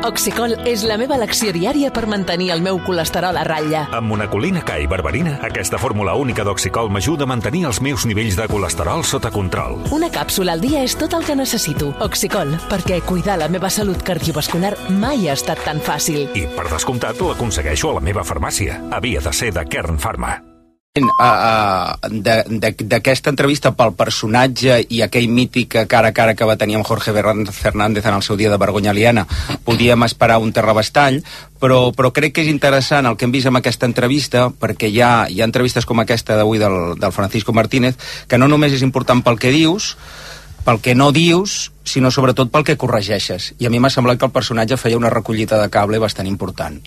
Oxicol és la meva elecció diària per mantenir el meu colesterol a ratlla. Amb monacolina K i berberina, aquesta fórmula única d'Oxicol m'ajuda a mantenir els meus nivells de colesterol sota control. Una càpsula al dia és tot el que necessito. Oxicol, perquè cuidar la meva salut cardiovascular mai ha estat tan fàcil. I, per descomptat, l'aconsegueixo a la meva farmàcia. Havia de ser de Kern Pharma. D'aquesta entrevista pel personatge i aquell mític cara a cara que va tenir amb Jorge Fernández en el seu dia de vergonya aliena, podíem esperar un terrabastall, però crec que és interessant el que hem vist amb aquesta entrevista, perquè hi ha entrevistes com aquesta d'avui del Francisco Martínez, que no només és important pel que dius, pel que no dius, sinó sobretot pel que corregeixes. I a mi m'ha semblat que el personatge feia una recollida de cable bastant important.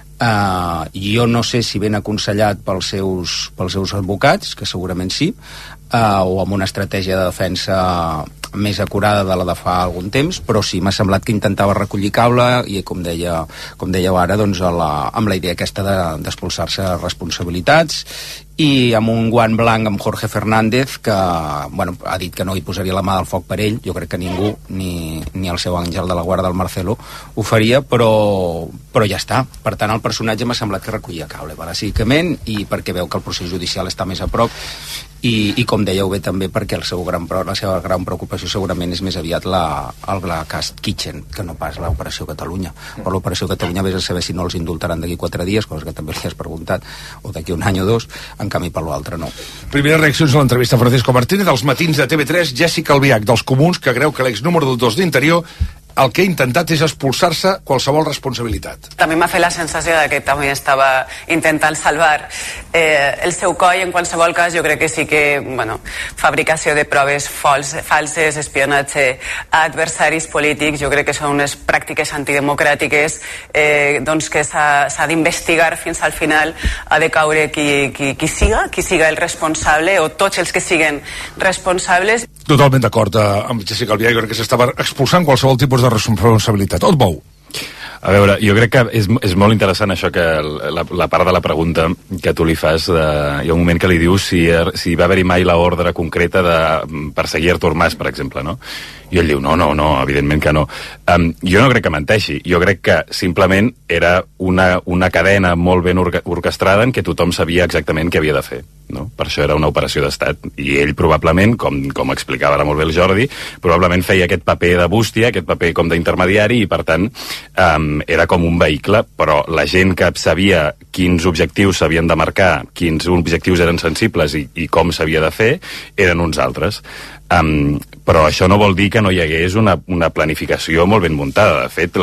Jo no sé si ben aconsellat pels seus advocats, que segurament sí, o amb una estratègia de defensa més acurada de la de fa algun temps, però sí, m'ha semblat que intentava recollir cable i, com dèieu ara, doncs, amb la idea aquesta d'expulsar-se responsabilitats, i amb un guant blanc amb Jorge Fernández, que ha dit que no hi posaria la mà del foc per ell. Jo crec que ningú, ni el seu àngel de la guarda, el Marcelo, ho faria, però ja està. Per tant, el personatge m'ha semblat que recollia cable, bàsicament, i perquè veu que el procés judicial està més a prop, i com dèieu bé també, perquè la seva gran preocupació segurament és més aviat el cas Kitchen, que no pas l'Operació Catalunya. Per l'Operació Catalunya vés a saber si no els indultaran d'aquí 4 dies, cosa que també li has preguntat, o d'aquí un any o 2, en canvi per l'altre no. Primeres reaccions a l'entrevista a Francisco Martínez dels matins de TV3. Jessica Albiach, dels Comuns, que creu que l'ex número 2 d'Interior el que ha intentat és expulsar-se qualsevol responsabilitat. També m'ha fet la sensació que també estava intentant salvar el seu coll. En qualsevol cas, jo crec que sí que fabricació de proves falses, espionatge a adversaris polítics, jo crec que són unes pràctiques antidemocràtiques que s'ha d'investigar fins al final. Ha de caure qui siga el responsable, o tots els que siguen responsables. Totalment d'acord amb Jessica Albiach, jo crec que s'estava expulsant qualsevol tipus de responsabilitat. Otbou. A veure, jo crec que és molt interessant això, que la part de la pregunta que tu li fas, hi ha un moment que li dius si va haver-hi mai l'ordre concreta de perseguir Artur Mas, per exemple, no? I ell diu, no, evidentment que no. Jo no crec que menteixi, jo crec que simplement era una cadena molt ben orquestrada en què tothom sabia exactament què havia de fer, no? Per això era una operació d'estat, i ell probablement, com explicava ara molt bé el Jordi, probablement feia aquest paper de bústia, aquest paper com d'intermediari, i per tant era com un vehicle, però la gent que sabia quins objectius s'havien de marcar, quins objectius eren sensibles i com s'havia de fer, eren uns altres. Però això no vol dir que no hi hagués una planificació molt ben muntada. De fet,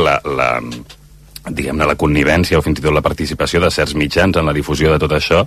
diguem-ne, la connivència o fins i tot la participació de certs mitjans en la difusió de tot això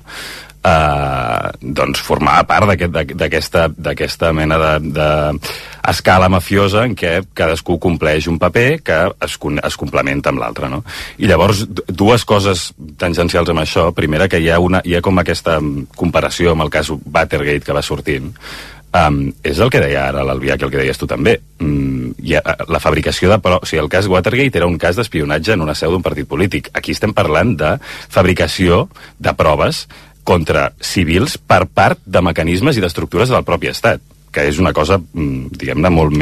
doncs formava part d'aquesta mena d'escala mafiosa en què cadascú compleix un paper que es complementa amb l'altre, no? I llavors, dues coses tangencials amb això. Primera, que hi ha com aquesta comparació amb el cas Watergate que va sortint. És el que deia ara l'Albiach i el que deies tu també. La fabricació de proves... O sigui, el cas Watergate era un cas d'espionatge en una seu d'un partit polític. Aquí estem parlant de fabricació de proves contra civils per part de mecanismes i d'estructures del propi estat, que és una cosa, diguem-ne, molt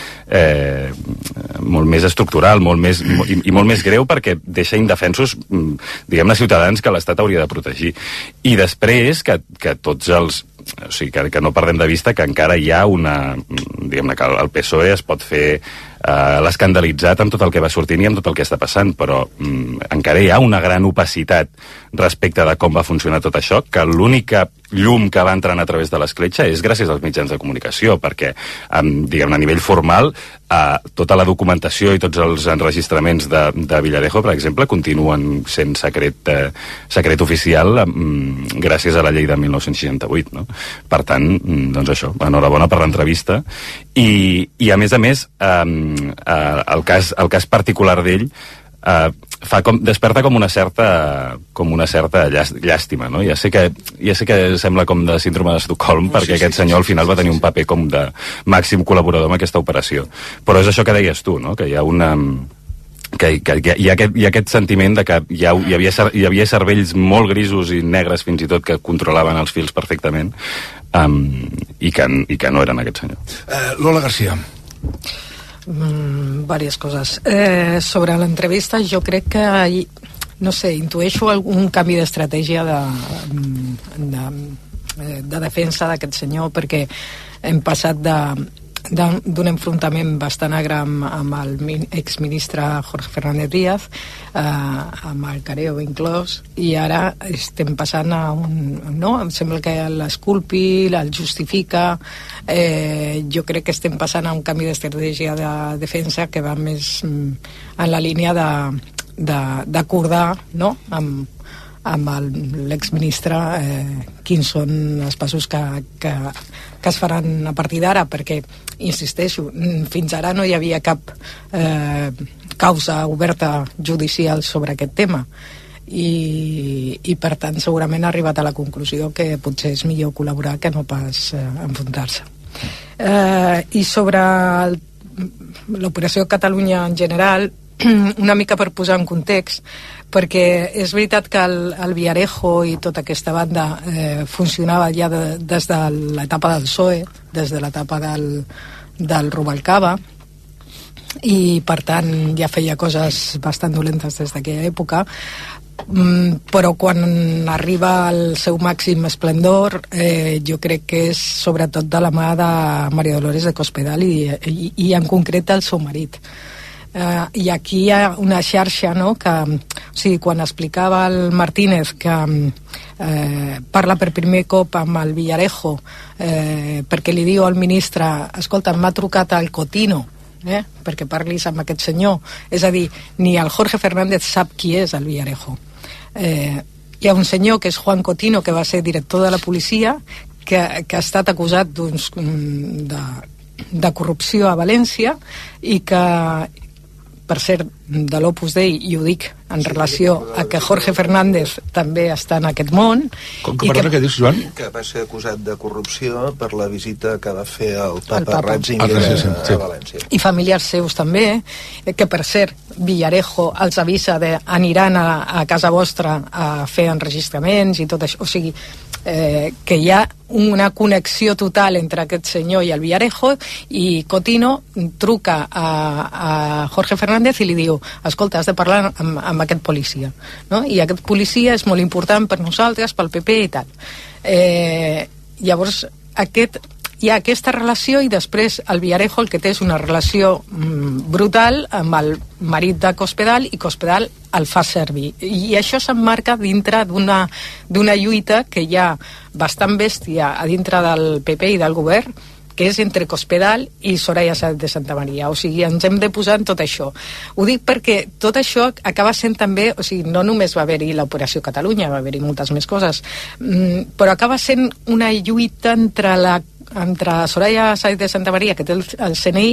més estructural, molt més greu, perquè deixa indefensos, diguem-ne, ciutadans que l'Estat hauria de protegir. I després que tots els... O sigui, que no perdem de vista que encara hi ha diguem-ne, que el PSOE es pot fer l'escandalitzat amb tot el que va sortint i amb tot el que està passant, però encara hi ha una gran opacitat respecte de com va funcionar tot això, que l'única llum que va entrant a través de l'escletxa és gràcies als mitjans de comunicació, perquè, diguem-ne, a nivell formal, tota la documentació i tots els enregistraments de Villarejo, per exemple, continuen sent secret oficial gràcies a la llei de 1968, no? Per tant, doncs això, enhorabona per l'entrevista. I a més, el cas particular d'ell desperta com una certa llàstima, no? Ja sé que sembla com de síndrome d'Estocolm, perquè aquest senyor al final va tenir un paper com de màxim col·laborador en aquesta operació. Però és això que deies tu, no? Que hi ha hi ha aquest sentiment de que hi havia cervells molt grisos i negres fins i tot que controlaven els fils perfectament, i que no eren aquest senyor. Lola García. Varias cosas. Sobre l'entrevista, jo crec que, no sé, intueixo un canvi d'estratègia de defensa d'aquest senyor, perquè hem passat d'un enfrontament bastant agre amb el exministre Jorge Fernández Díaz, amb el Careo inclòs, i ara estem passant a em sembla que l'esculpi, el justifica. Jo crec que estem passant a un canvi d'estratègia de defensa que va més en la línia d'acordar, no?, amb l'exministre quins són els passos que es faran a partir d'ara, perquè, insisteixo, fins ara no hi havia cap causa oberta judicial sobre aquest tema, i per tant segurament ha arribat a la conclusió que potser és millor col·laborar que no pas enfrontar-se. I sobre l'operació Catalunya en general, una mica per posar en context, perquè és veritat que el Villarejo i tota aquesta banda funcionava ja des de l'etapa del PSOE, des de l'etapa del Rubalcaba, i per tant ja feia coses bastant dolentes des d'aquella època, però quan arriba al seu màxim esplendor jo crec que és sobretot de la mà de María Dolores de Cospedal i en concret el seu marit. I aquí hi ha una xarxa, no?, que, o sigui, quan explicava el Martínez que parla per primer cop amb el Villarejo perquè li diu al ministre: escolta, m'ha trucat el Cotino perquè parlis amb aquest senyor. És a dir, ni el Jorge Fernández sap qui és el Villarejo. Hi ha un senyor que és Juan Cotino, que va ser director de la policia, que ha estat acusat de corrupció a València, i que, per cert, de l'Opus Dei, i ho dic en relació a que Jorge Fernández també està en aquest món. Perdona, què dius, Joan? Que va ser acusat de corrupció per la visita que va fer el Papa Ratzinger a València. I familiars seus també, que per cert, Villarejo els avisa aniran a casa vostra a fer enregistraments i tot això. O sigui, que hi ha una connexió total entre aquest senyor i el Villarejo, i Cotino truca a Jorge Fernández i li diu: escolta, has de parlar amb aquest policia, no? I aquest policia és molt important per nosaltres, pel PP i tal. Llavors hi ha aquesta relació, i després el Villarejo el que té és una relació brutal amb el marit de Cospedal, i Cospedal el fa servir, i això s'emmarca dintre d'una lluita que hi ha bastant bèstia a dintre del PP i del govern, que és entre Cospedal i Soraya Sáenz de Santamaría. O sigui, ens hem de posar en tot això. Ho dic perquè tot això acaba sent també, o sigui, no només va haver-hi l'Operació Catalunya, va haver-hi moltes més coses, però acaba sent una lluita entre Soraya Sáenz de Santamaría, que té el CNI,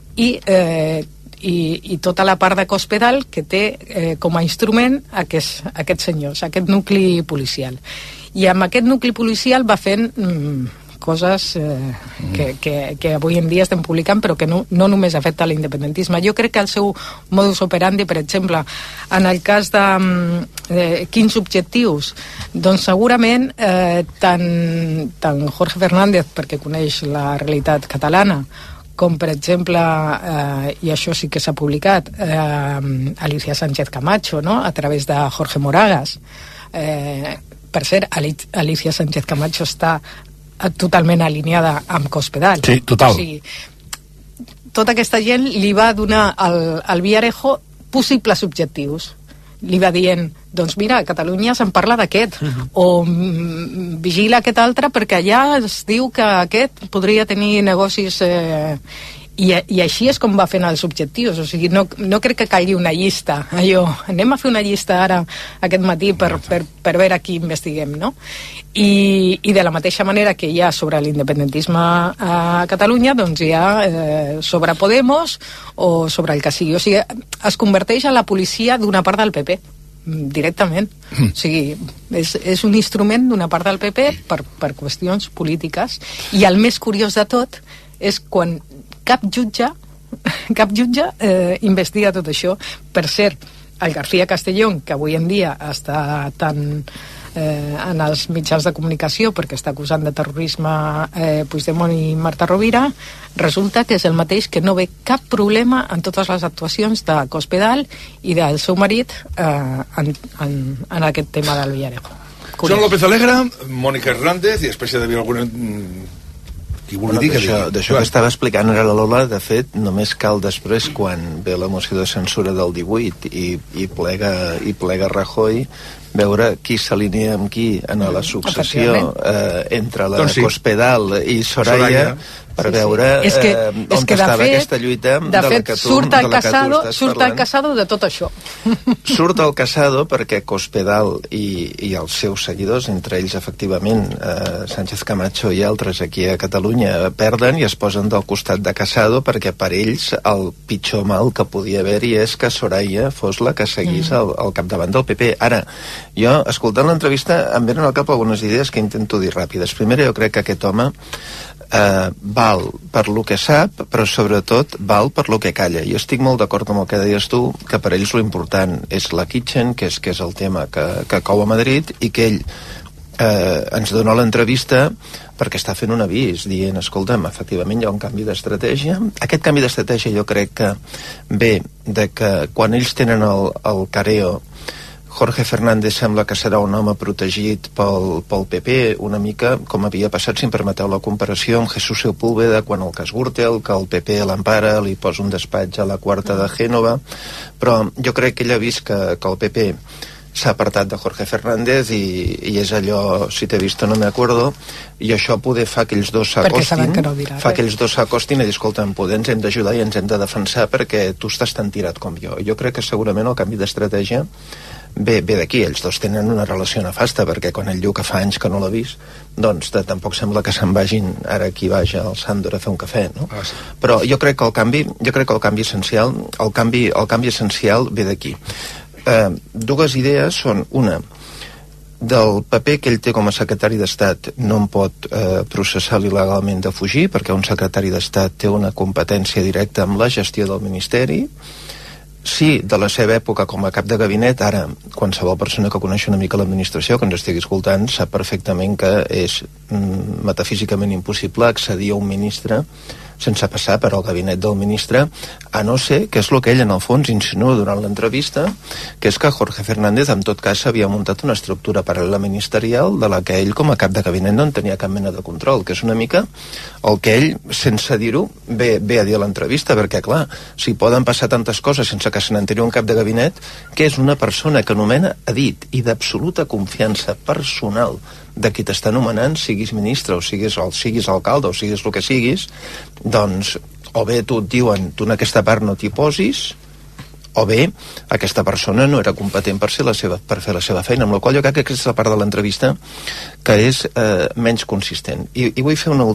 i tota la part de Cospedal, que té com a instrument aquests senyors, aquest nucli policial. I amb aquest nucli policial va fent coses que avui en dia estem publicant, però que no només afecta l'independentisme. Jo crec que el seu modus operandi, per exemple, en el cas de quins objectius, doncs segurament tant Jorge Fernández, perquè coneix la realitat catalana, com per exemple, i això sí que s'ha publicat, Alicia Sánchez Camacho, no?, a través de Jorge Moragas. Per cert, Alicia Sánchez Camacho està totalment alineada amb Cospedal. Sí, total. O sigui, tota aquesta gent li va donar al Villarejo possibles objectius. Li va dient, doncs mira, a Catalunya se'n parla d'aquest, o vigila aquest altre perquè allà es diu que aquest podria tenir negocis... I així és com va fent els objectius. O sigui, no crec que caigui una llista, allò, anem a fer una llista ara aquest matí per veure qui investiguem, no? I de la mateixa manera que hi ha sobre l'independentisme a Catalunya, doncs hi ha sobre Podemos o sobre el que sigui. O sigui, es converteix a la policia d'una part del PP, directament. O sigui, és un instrument d'una part del PP per qüestions polítiques. I el més curiós de tot és quan cap jutge investiga tot això. Per cert, el García Castellón, que avui en dia està tan en els mitjans de comunicació perquè està acusant de terrorisme Puigdemont i Marta Rovira, resulta que és el mateix, que no ve cap problema en totes les actuacions de Cospedal i del seu marit en aquest tema del Villarejo. Joan López Alegre, Mònica Hernández, i després hi ha d'haver alguna... D'això que estava explicant ara la Lola, de fet, només cal després, quan ve la moció de censura del 18 i plega Rajoy, veure qui s'alinea amb qui en la successió entre la Cospedal i Soraya, per veure on estava aquesta lluita de la que tu estàs parlant. Surt el Casado de tot això. Surt el Casado perquè Cospedal i els seus seguidors, entre ells efectivament Sánchez Camacho i altres aquí a Catalunya, perden i es posen del costat de Casado, perquè per ells el pitjor mal que podia haver-hi és que Soraya fos la que seguís al capdavant del PP. Ara, jo, escoltant l'entrevista, em venen al cap algunes idees que intento dir ràpides. Primer, jo crec que aquest home val per lo que sap, però sobretot val per lo que calla. I estic molt d'acord amb el que deies tu, que per ells lo important és la Kitchen, que és el tema que cou a Madrid, i que ell ens dona l'entrevista perquè està fent un avís, dient, escolta'm, efectivament hi ha un canvi d'estratègia. Aquest canvi d'estratègia jo crec que ve de que quan ells tenen el careo, Jorge Fernández sembla que serà un home protegit pel PP, una mica com havia passat, si em permeteu la comparació, amb Jesús Sepúlveda quan el cas Gürtel, que el PP l'empara, li posa un despatx a la Quarta de Gènova, però jo crec que ell ha vist que el PP s'ha apartat de Jorge Fernández i és allò, si t'he vist no me acuerdo, i això poder fa que ells dos s'acostin, i dir, escolta'm, ens hem d'ajudar i ens hem de defensar perquè tu estàs tan tirat com jo. Jo crec que segurament el canvi d'estratègia ve d'aquí. Ells dos tenen una relació nefasta, perquè quan ell diu que fa anys que no l'ha vist, doncs tampoc sembla que se'n vagin ara aquí baix al Sandor a fer un cafè, no? Sí. Però jo crec que el canvi essencial ve d'aquí. Dues idees són, una, del paper que ell té com a secretari d'Estat no en pot processar il·legalment de fugir, perquè un secretari d'Estat té una competència directa amb la gestió del Ministeri. Sí, de la seva època com a cap de gabinet, ara qualsevol persona que coneix una mica l'administració, que ens estigui escoltant, sap perfectament que és metafísicament impossible accedir a un ministre sense passar per al gabinet del ministre, a no ser, que és el que ell en el fons insinua durant l'entrevista, que és que Jorge Fernández en tot cas havia muntat una estructura paral·lela ministerial de la que ell com a cap de gabinet no en tenia cap mena de control, que és una mica el que ell, sense dir-ho, ve a dir a l'entrevista, perquè clar, si poden passar tantes coses sense que se n'enteri un cap de gabinet, que és una persona que nomena a dit i d'absoluta confiança personal de qui t'està nomenant, siguis ministre o siguis alcalde o siguis el que siguis, doncs o bé tu et diuen tu en aquesta part no t'hi posis, o bé aquesta persona no era competent per fer la seva feina, amb la qual jo crec que aquesta és la part de l'entrevista que és menys consistent. I vull fer una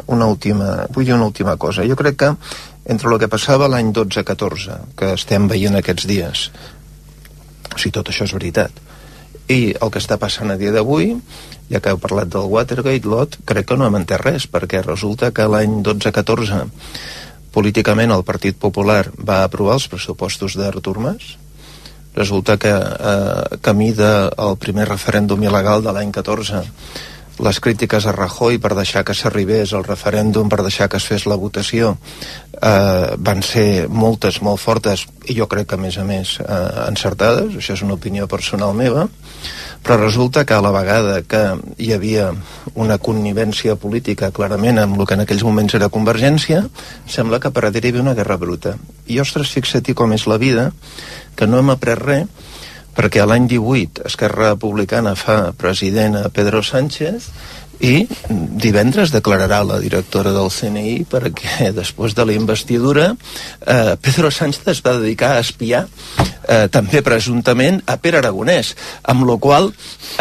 última cosa. Jo crec que entre el que passava l'any 12-14, que estem veient aquests dies, si tot això és veritat, i el que està passant a dia d'avui, ja que heu parlat del Watergate, crec que no hem entès res, perquè resulta que l'any 12-14 políticament el Partit Popular va aprovar els pressupostos d'Artur Mas. Resulta que camí del primer referèndum il·legal de l'any 14, les crítiques a Rajoy per deixar que s'arribés al referèndum, per deixar que es fes la votació, van ser moltes, molt fortes, i jo crec que a més encertades, això és una opinió personal meva, però resulta que a la vegada que hi havia una connivència política clarament amb el que en aquells moments era Convergència, sembla que per darrere hi havia una guerra bruta. I ostres, fixa-t'hi com és la vida, que no hem après res, perquè l'any 18 Esquerra Republicana fa president a Pedro Sánchez i divendres declararà la directora del CNI perquè després de la investidura Pedro Sánchez es va dedicar a espiar també presumptament a Pere Aragonès, amb la qual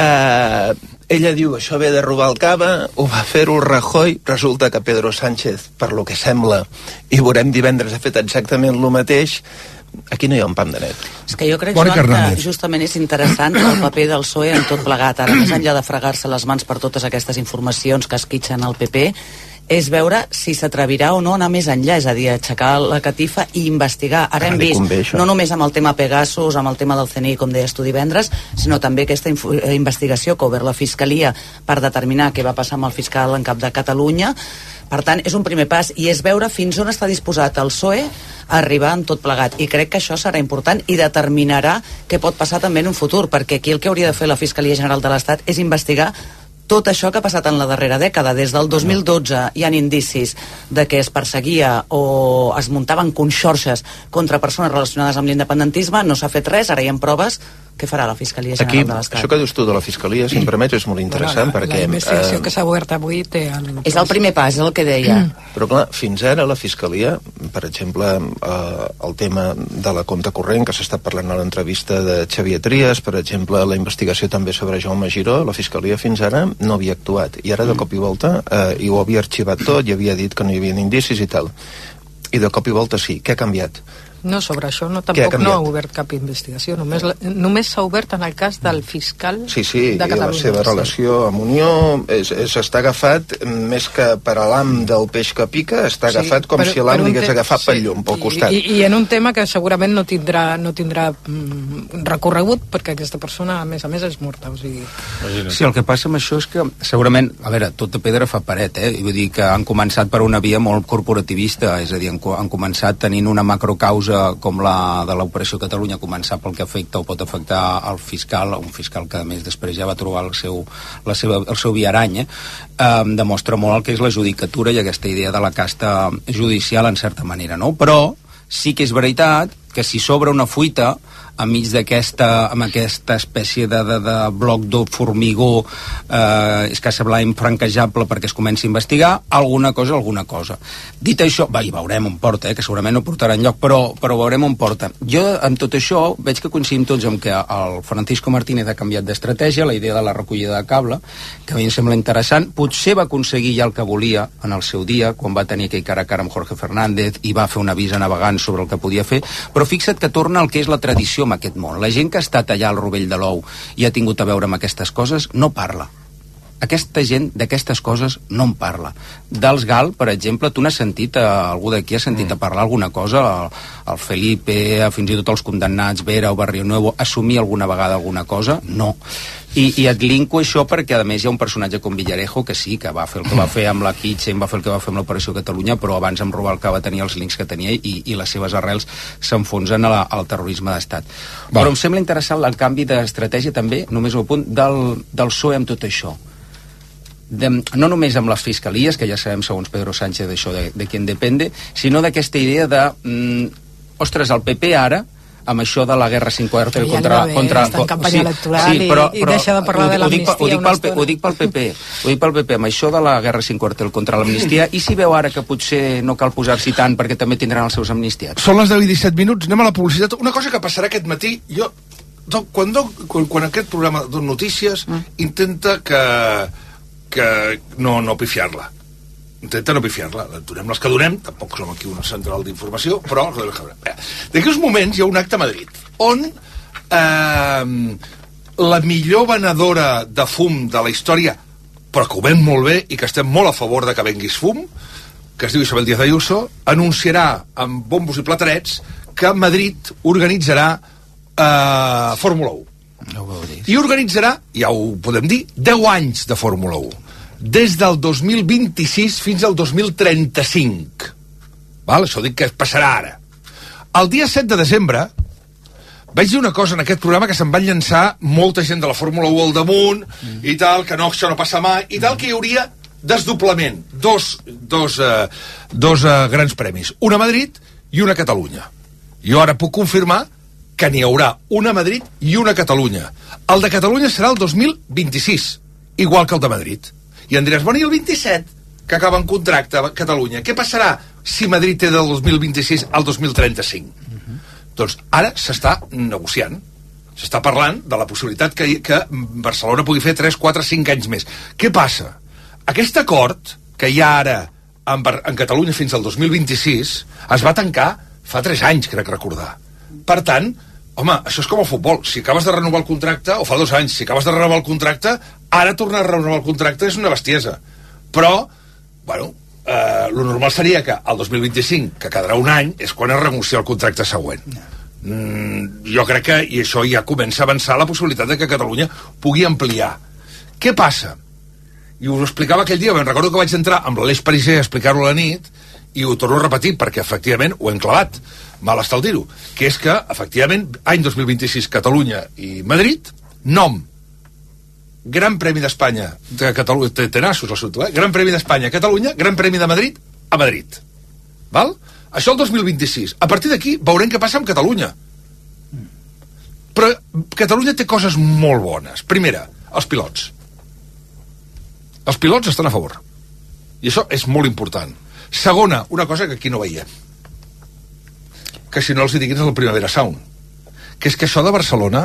ella diu això ve de robar el cava, ho va fer-ho Rajoy, resulta que Pedro Sánchez, per lo que sembla, i veurem divendres ha fet exactament el mateix. Aquí no hi ha un pam de net. És que jo crec, Joan, que justament és interessant el paper del PSOE en tot plegat. Ara, més enllà de fregar-se les mans per totes aquestes informacions que esquitxen el PP, és veure si s'atrevirà o no a anar més enllà, és a dir, aixecar la catifa i investigar. Ara hem vist, no només amb el tema Pegasus, amb el tema del CNI, com deies tu divendres, sinó també aquesta investigació que ha obert la Fiscalia per determinar què va passar amb el fiscal en cap de Catalunya. Per tant, és un primer pas i és veure fins on està disposat el PSOE a arribar en tot plegat. I crec que això serà important i determinarà què pot passar també en un futur, perquè aquí el que hauria de fer la Fiscalia General de l'Estat és investigar tot això que ha passat en la darrera dècada. Des del 2012 hi ha indicis de que es perseguia o es muntaven conxorxes contra persones relacionades amb l'independentisme, no s'ha fet res, ara hi ha proves. Què farà la Fiscalia General de l'Estat? Això que dius tu de la Fiscalia, si em permets, és molt interessant perquè... La investigació que s'ha obert avui té... És el primer pas, és el que deia. Però clar, fins ara la Fiscalia, per exemple, el tema de la compte corrent, que s'està parlant a l'entrevista de Xavier Trias, per exemple, la investigació també sobre Jaume Giró, la Fiscalia fins ara no havia actuat. I ara, de cop i volta, i ho havia arxivat tot, i havia dit que no hi havia indicis i tal. I de cop i volta sí. Què ha canviat? No, sobre això tampoc no ha obert cap investigació, només s'ha obert en el cas del fiscal de Catalunya. La seva relació amb Unió està agafat més que per a l'am del peix que pica, està agafat com si l'am digués agafat pel llum, pel costat. I en un tema que segurament no tindrà recorregut, perquè aquesta persona, a més, és morta. O sigui... Sí, el que passa amb això és que segurament, a veure, tota pedra fa paret, i vull dir que han començat per una via molt corporativista, és a dir, han començat tenint una macrocausa com la de l'Operació Catalunya, començar pel que afecta o pot afectar al fiscal, un fiscal que a més després ja va trobar el seu viarany, demostra molt el que és la judicatura i aquesta idea de la casta judicial en certa manera, no? Però sí que és veritat que si s'obre una fuita enmig amb aquesta espècie de bloc de formigó escassablement franquejable perquè es comenci a investigar, alguna cosa. Dit això, i veurem on porta, que segurament no portarà enlloc, però veurem on porta. Jo, amb tot això, veig que coincidim tots amb que el Francisco Martínez ha canviat d'estratègia, la idea de la recollida de cable, que a mi em sembla interessant, potser va aconseguir ja el que volia en el seu dia, quan va tenir aquell cara a cara amb Jorge Fernández i va fer un avís a navegants sobre el que podia fer, però fixa't que torna al que és la tradició en aquest món. La gent que ha estat allà al rovell de l'ou i ha tingut a veure amb aquestes coses no parla. Aquesta gent d'aquestes coses no en parla. Dels GAL, per exemple, tu n'has sentit, algú d'aquí ha sentit a parlar alguna cosa, el Felipe, fins i tot els condemnats, Vera o Barrio Nuevo, assumir alguna vegada alguna cosa? No. I et linko això perquè a més hi ha un personatge com Villarejo que sí, que va fer el que va fer amb la Kitchen, va fer el que va fer amb l'Operació Catalunya, però abans amb Rubalcaba va tenir els links que tenia i les seves arrels s'enfonsen al terrorisme d'estat. Però em sembla interessant el canvi d'estratègia també, només un punt, del PSOE amb tot això. No només amb les fiscalies, que ja sabem segons Pedro Sánchez això de quien depende, sinó d'aquesta idea de ostres, el PP ara amb això de la guerra sin cuartel contra... Està en campanya electoral i deixa de parlar de l'amnistia una estona. Ho dic pel PP, amb això de la guerra sin cuartel contra l'amnistia, i si veu ara que potser no cal posar-s'hi tant perquè també tindran els seus amnistiats? Són les 10 i 17 minuts, anem a la publicitat. Una cosa que passarà aquest matí, quan aquest programa dona notícies, intenta que no pifiar-la. Donem les que donem, tampoc som aquí una central d'informació, però d'aquí uns moments hi ha un acte a Madrid on la millor venedora de fum de la història, però que ho ven molt bé i que estem molt a favor de que venguis fum, que es diu Isabel Díaz Ayuso, anunciarà amb bombos i platerets que Madrid organitzarà Fórmula 1. I organitzarà, ja ho podem dir, 10 anys de Fórmula 1. Des del 2026 fins al 2035. Això dic que passarà ara. El dia 7 de desembre vaig dir una cosa en aquest programa que se'n van llançar molta gent de la Fórmula 1 al damunt i tal, que no, això no passa mai i tal, que hi hauria desdoblament, dos grans premis, una a Madrid i una a Catalunya. Jo ara puc confirmar que n'hi haurà una a Madrid i una a Catalunya. El de Catalunya serà el 2026, igual que el de Madrid. I em diràs, i el 27, que acaba en contracte a Catalunya, què passarà si Madrid té del 2026 al 2035? Doncs ara s'està negociant, s'està parlant de la possibilitat que Barcelona pugui fer 3, 4, 5 anys més. Què passa? Aquest acord que hi ha ara en Catalunya fins al 2026 es va tancar fa 3 anys, crec recordar. Per tant, home, això és com el futbol. Si acabes de renovar el contracte, o fa 2 anys, si acabes de renovar el contracte, ara tornar a renovar el contracte és una bestiesa. Però, lo normal seria que el 2025, que quedarà un any, és quan es renuncia al contracte següent. Jo crec que, i això ja comença a avançar la possibilitat de que Catalunya pugui ampliar. Què passa? I us ho explicava aquell dia, me'n recordo que vaig entrar amb l'Aleix Pariser a explicar-ho a la nit, i ho torno a repetir perquè efectivament ho hem clavat, mal està el dir-ho, que és que efectivament any 2026 Catalunya i Madrid, nom Gran Premi d'Espanya de Catalunya, té nassos el seu, Gran Premi d'Espanya a Catalunya, Gran Premi de Madrid a Madrid, val? Això el 2026. A partir d'aquí veurem què passa amb Catalunya, però Catalunya té coses molt bones. Primera, els pilots estan a favor, i això és molt important. Segona, una cosa que aquí no veiem, que si no els hi diguin és el Primavera Sound, que és que això de Barcelona,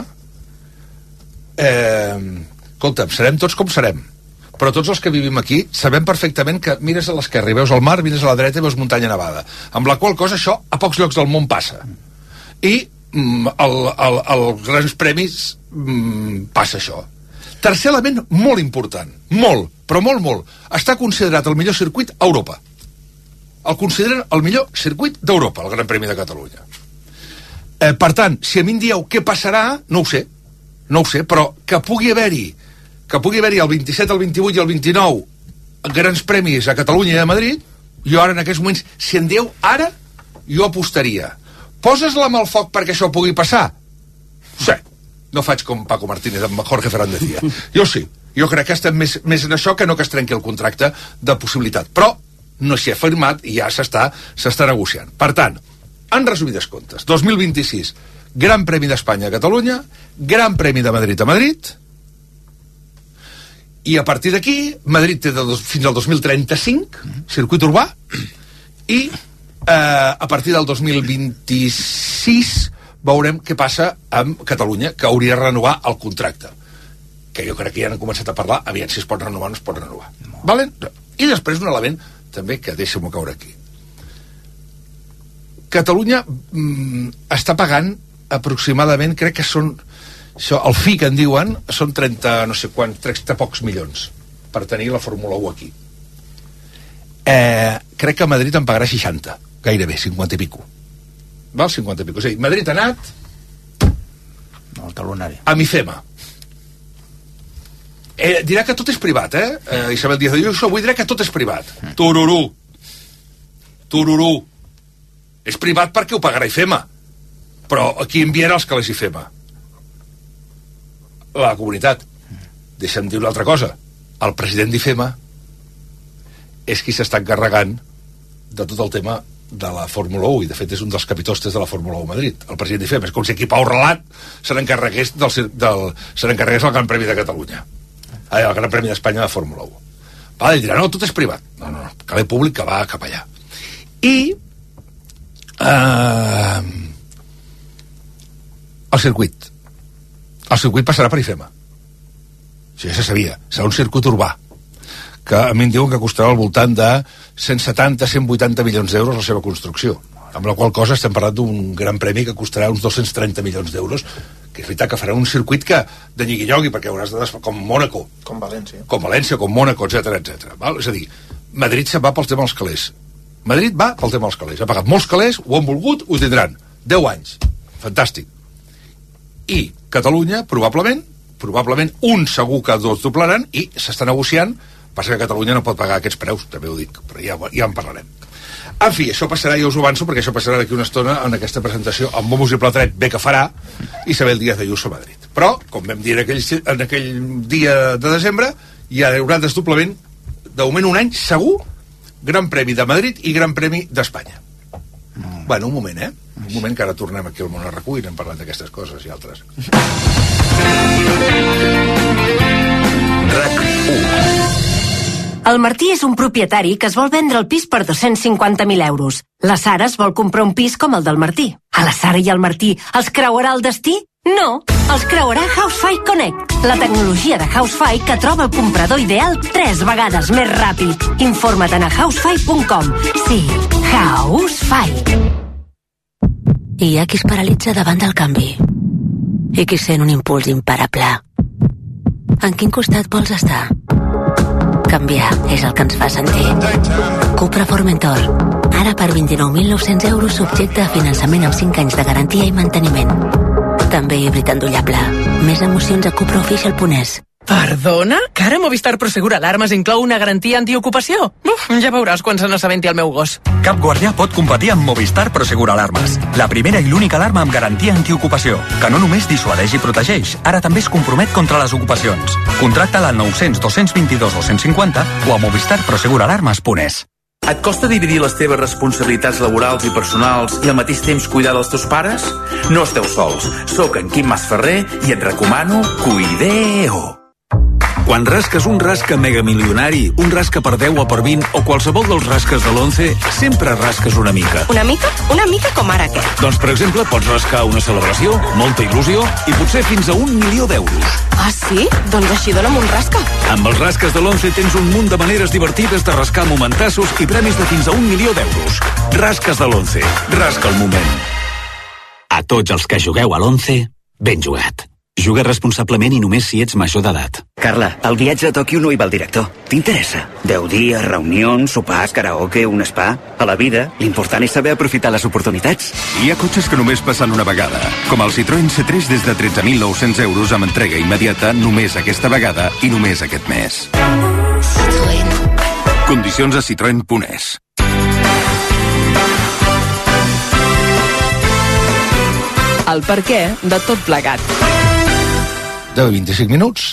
escolta'm, serem tots com serem, però tots els que vivim aquí sabem perfectament que mires a l'esquerra i veus el mar, mires a la dreta i veus muntanya nevada, amb la qual cosa això a pocs llocs del món passa, i als grans premis passa això. Tercer element molt important, molt, però molt, està considerat el millor circuit a Europa. El consideren el millor circuit d'Europa, el Gran Premi de Catalunya. Per tant, si a mi em dieu què passarà, no ho sé, però que pugui haver-hi el 27, el 28 i el 29 grans premis a Catalunya i a Madrid, jo ara en aquests moments, si em dieu ara, jo apostaria. Poses la mà al foc perquè això pugui passar? Sí, no faig com Paco Martínez amb Jorge Fernández Díaz. Jo sí, jo crec que estem més en això que no que es trenqui el contracte de possibilitat, però no s'hi ha firmat i ja s'està negociant. Per tant, en resumides comptes, 2026, Gran Premi d'Espanya a Catalunya, Gran Premi de Madrid a Madrid, i a partir d'aquí, Madrid té fins al 2035, circuit urbà, i a partir del 2026 veurem què passa amb Catalunya, que hauria de renovar el contracte, que jo crec que ja han començat a parlar, aviam si es pot renovar o no es pot renovar. Vale? I després un element també que deixem-ho caure aquí. Catalunya està pagant aproximadament, crec que són això, el fi que en diuen són 30 no sé quants, 30 pocs milions per tenir la Fórmula 1 aquí. Crec que a Madrid en pagarà 60, gairebé 50 i pico, val? 50 i pico, és a dir, Madrid ha anat el talonari amb IFEMA. Dirà que tot és privat, Isabel Díaz Ayuso avui dirà que tot és privat. Tururú, és privat perquè ho pagarà IFEMA, però qui enviarà els calés IFEMA? La comunitat. Deixa'm dir una altra cosa, el president d'IFEMA és qui s'està encarregant de tot el tema de la Fórmula 1, i de fet és un dels capitostes de la Fórmula 1 a Madrid, el president d'IFEMA. És com si aquí Pau Relat se n'encarregués del Gran Premi de Catalunya, el Gran Premi d'Espanya de Fórmula 1. Ell dirà, no, tot és privat. No, calé públic que va cap allà. I el circuit passarà per IFEMA. Això ja se sabia, serà un circuit urbà que a mi em diuen que costarà al voltant de 170-180 milions d'euros la seva construcció, amb la qual cosa estem parlant d'un gran premi que costarà uns 230 milions d'euros, que és veritat que farà un circuit que de nyigui-nyogui, perquè hauràs de com Mònaco, com València, com Mònaco, etc. És a dir, Madrid se'n va pel tema dels calés. Madrid va pel tema dels calés, ha pagat molts calés, ho han volgut, ho tindran 10 anys, fantàstic. I Catalunya, probablement un segur que dos doblaran, i s'està negociant. Passa que Catalunya no pot pagar aquests preus, també ho dic, però ja en parlarem. En fi, això passarà, ja us ho avanço, perquè això passarà d'aquí una estona en aquesta presentació amb bombos i plateret, bé que farà Isabel Díaz Ayuso a Madrid. Però, com vam dir en aquell dia de desembre, hi haurà desdoblament, de moment un any segur, Gran Premi de Madrid i Gran Premi d'Espanya. Bueno, un moment, un moment, que ara tornem aquí al món a RAC1 i anem parlant d'aquestes coses i altres. RAC1. El Martí és un propietari que es vol vendre el pis per 250.000 euros. La Sara es vol comprar un pis com el del Martí. A la Sara i al Martí els creuarà el destí? No, els creuarà Housefy Connect, la tecnologia de Housefy que troba el comprador ideal 3 vegades més ràpid. Informa't a housefy.com. Sí, Housefy. Hi ha qui es paralitza davant del canvi i qui sent un impuls imparable. En quin costat vols estar? Canviar és el que ens fa sentir. Cupra Formentor. Ara per 29.900 euros subjecte a finançament amb 5 anys de garantia i manteniment. També híbrid endollable. Més emocions a cupraofficial.es. Perdona? Que ara Movistar Prosegur Alarmes inclou una garantia antiocupació? Ja veuràs quan se n'assabenti el meu gos. Cap guardià pot competir amb Movistar Prosegur Alarmes. La primera i l'única alarma amb garantia antiocupació, que no només dissuadeix i protegeix, ara també es compromet contra les ocupacions. Contracta-la al 900 222 250 o a movistarproseguralarmes.es. Et costa dividir les teves responsabilitats laborals i personals i al mateix temps cuidar dels teus pares? No esteu sols. Soc en Quim Masferrer i et recomano Cuideo. Quan rasques un rasca megamilionari, un rasca per 10 o per 20 o qualsevol dels rasques de l'11, sempre rasques una mica. Una mica? Una mica com ara què? Doncs, per exemple, pots rascar una celebració, molta il·lusió i potser fins a 1 milió d'euros. Ah, sí? Doncs així dona'm un rasca. Amb els rasques de l'11 tens un munt de maneres divertides de rascar momentassos i premis de fins a 1 milió d'euros. Rasques de l'11. Rasca el moment. A tots els que jugueu a l'11, ben jugat. Juga responsablement i només si ets major d'edat. Carla, el viatge a Tòquio no hi va el director. T'interessa? 10 dies, reunions, sopars, karaoke, un spa... A la vida, l'important és saber aprofitar les oportunitats. Hi ha cotxes que només passen una vegada, com el Citroën C3 des de 13.900 euros amb entrega immediata només aquesta vegada i només aquest mes. Citroën. Condicions a citroen.es. El per què de tot plegat. 10-25 minuts.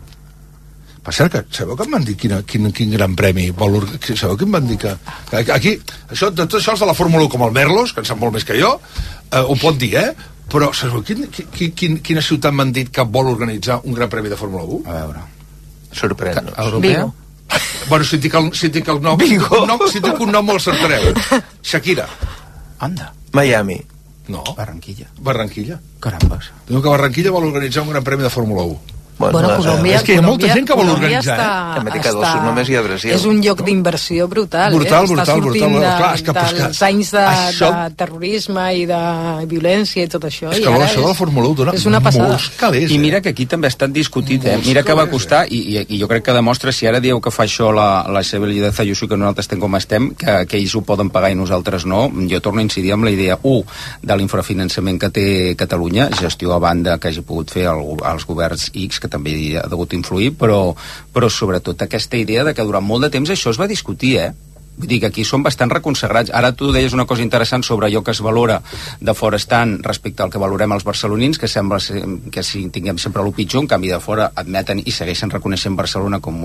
Per cert, que sabeu que em van dir quin gran premi sabeu que em van dir que aquí, això, de tot això els de la Fórmula 1 com el Merlos, que en sap molt més que jo, ho pot dir, però sabeu quina ciutat m'han dit que vol organitzar un gran premi de Fórmula 1? A veure, sorprèn-nos. Europeu? Bueno, si dic el nom, si dic un nom el certareu. Shakira. Anda. Miami. No. Barranquilla. Carambes. Diu que Barranquilla vol organitzar un gran premi de Fórmula 1. Bueno, Colòmbia, és que hi ha molta gent que vol organitzar, Amèrica del Sud només hi ha Brasil. És un lloc d'inversió brutal. Brutal. Està sortint Clar, dels anys de terrorisme i de violència i tot això. És que això de la Fórmula 1 dona molts calés. I mira que aquí també ha estat discutit, Mira que va costar, i jo crec que demostra, si ara dieu que fa això la Sebel de Zayuso, que nosaltres estem com estem, que ells ho poden pagar i nosaltres no, jo torno a incidir amb la idea, de l'infrafinançament que té Catalunya, gestió a banda que hagi pogut fer els governs X, que també hi ha degut influir, però sobretot aquesta idea de que durant molt de temps això es va discutir, Vull dir que aquí són bastant reconsagrats. Ara tu deies una cosa interessant sobre allò que es valora de fora estant respecte al que valorem els barcelonins, que sembla que si tinguem sempre el pitjor, en canvi de fora admeten i segueixen reconeixent Barcelona com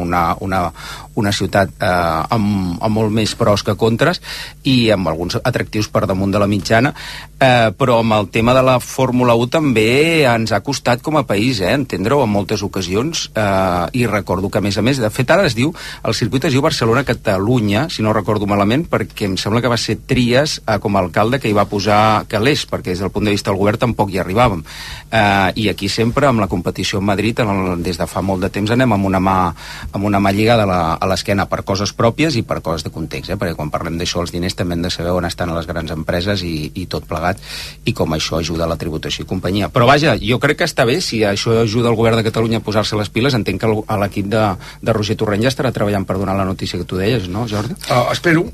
una ciutat amb molt més pros que contres i amb alguns atractius per damunt de la mitjana, però amb el tema de la Fórmula 1 també ens ha costat com a país, entendre-ho en moltes ocasions, i recordo que a més, de fet ara es diu, el circuit es diu Barcelona-Catalunya, si no recordo malament, perquè em sembla que va ser Trias com a alcalde que hi va posar Calés, perquè des del punt de vista del govern tampoc hi arribàvem. I aquí sempre, amb la competició en Madrid, des de fa molt de temps anem amb una mà lligada a l'esquena per coses pròpies i per coses de context, perquè quan parlem d'això els diners també hem de saber on estan les grans empreses i tot plegat, i com això ajuda a la tributació i companyia. Però vaja, jo crec que està bé, si això ajuda el govern de Catalunya a posar-se les piles, entenc que l'equip de Roger Torrent ja estarà treballant per donar la notícia que tu deies, no, Jordi? Espero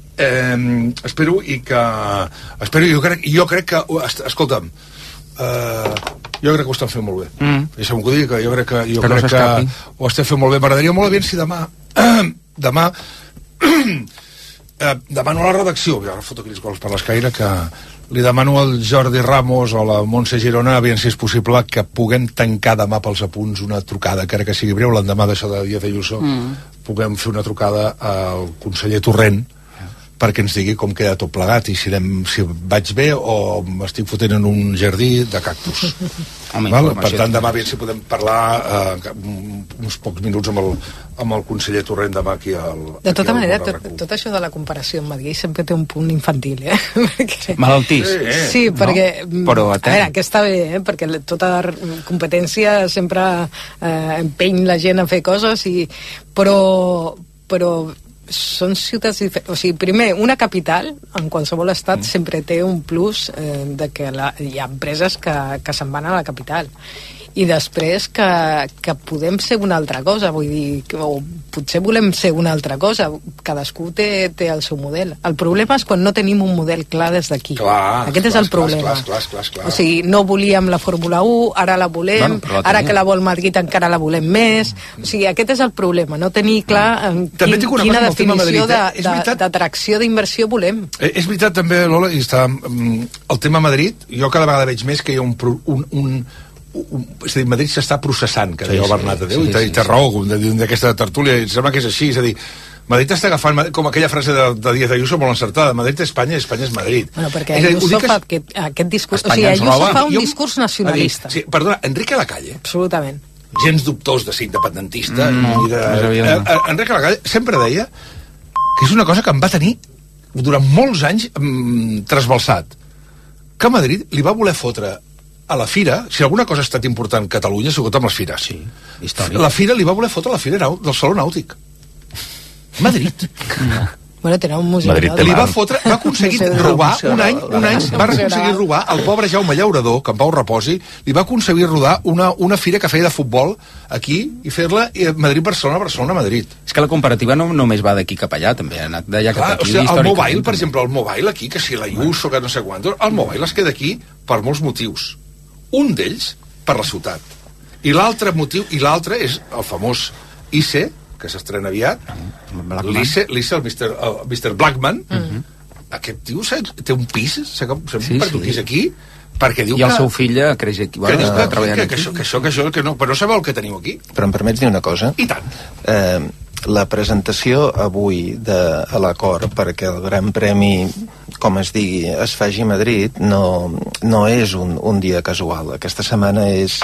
jo crec que escolta'm, jo crec que ho estan fent molt bé. Deixa'm que ho digui, que jo crec que ho estem fent molt bé. M'agradaria molt bé si demà demano a la redacció, ja foto aquí els gols per l'escaire, que li demano al Jordi Ramos o a la Montse Girona, aviam si és possible que puguem tancar demà pels apunts una trucada, encara que sigui breu, l'endemà d'això de Díaz Ayuso, puguem fer una trucada al conseller Torrent perquè ens digui com queda tot plegat i si vaig bé o m'estic fotent en un jardí de cactus. Per tant, demà si podem parlar uns pocs minuts amb el conseller Torrent demà aquí de tota manera, tot això de la comparació amb Madrid sempre té un punt infantil, Malaltís. Sí, perquè a veure, que està bé, perquè tota competència sempre empeny la gent a fer coses, però són ciutats diferents. O sigui, primer, una capital en qualsevol estat sempre té un plus de que hi ha empreses que se'n van a la capital, i després que podem ser una altra cosa, vull dir, o potser volem ser una altra cosa, cadascú té el seu model. El problema és quan no tenim un model clar des d'aquí. Aquest és el problema. O sigui, no volíem la Fórmula 1, ara la volem, ara que la vol Madrid encara la volem més. O sigui, aquest és el problema, no tenir clar quina definició d'atracció d'inversió volem. És veritat també, Lola, i està el tema Madrid, jo cada vegada veig més que hi ha és a dir, Madrid s'està processant, que deia el Bernat de Déu, i té raó d'aquesta tertúlia, i sembla que és així, és a dir, Madrid està agafant, com aquella frase de Díaz Ayuso molt encertada, Madrid és Espanya i Espanya és Madrid. Bueno, perquè Ayuso fa aquest discurs, o sigui, Ayuso fa un discurs nacionalista. Sí, perdona, Enrique Lacalle. Absolutament. Gens dubtós de ser independentista. Enrique Lacalle sempre deia que és una cosa que em va tenir durant molts anys trasbalsat, que Madrid li va voler fotre a la Fira, si alguna cosa ha estat important a Catalunya, ha sigut amb les fires. Sí, històric. La Fira li va voler fotre a la Fira del Saló Nàutic. Madrid. Bueno, tenen un museu. Li va fotre, va aconseguir robar un any, va aconseguir robar el pobre Jaume Llaurador, que en Pau reposi, li va aconseguir rodar una fira que feia de futbol aquí i fer-la Madrid-Barcelona, Barcelona-Madrid. És que la comparativa no només va d'aquí cap allà, també ha anat d'allà cap aquí. El Mobile, per exemple, el Mobile aquí, que si la Ayuso, que no sé quant, el Mobile es queda aquí per molts motius. Un d'ells, per la ciutat. I l'altre motiu, és el famós ICE, que s'estrena aviat, l'ICE, el Mr. Blackman, aquest tio té un pis, aquí, perquè diu que... I el seu fill creix aquí, està treballant aquí. Que no, però no sabeu el que teniu aquí. Però em permets dir una cosa? I tant. La presentació avui a l'acord perquè el Gran Premi, com es digui, es faci a Madrid, no és un dia casual. Aquesta setmana és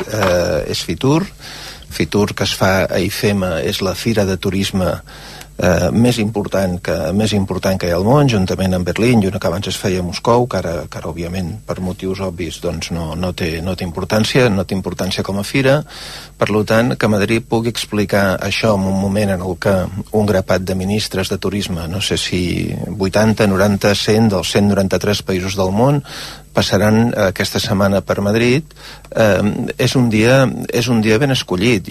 Fitur, que es fa a IFEMA, és la fira de turisme més important que hi ha al món, juntament amb Berlín, i una que abans es feia a Moscou, que ara òbviament, per motius obvis, doncs no té importància com a fira. Per tant, que Madrid pugui explicar això en un moment en el que un grapat de ministres de turisme, no sé si 80, 90, 100 dels 193 països del món, passaran aquesta setmana per Madrid, és un dia ben escollit.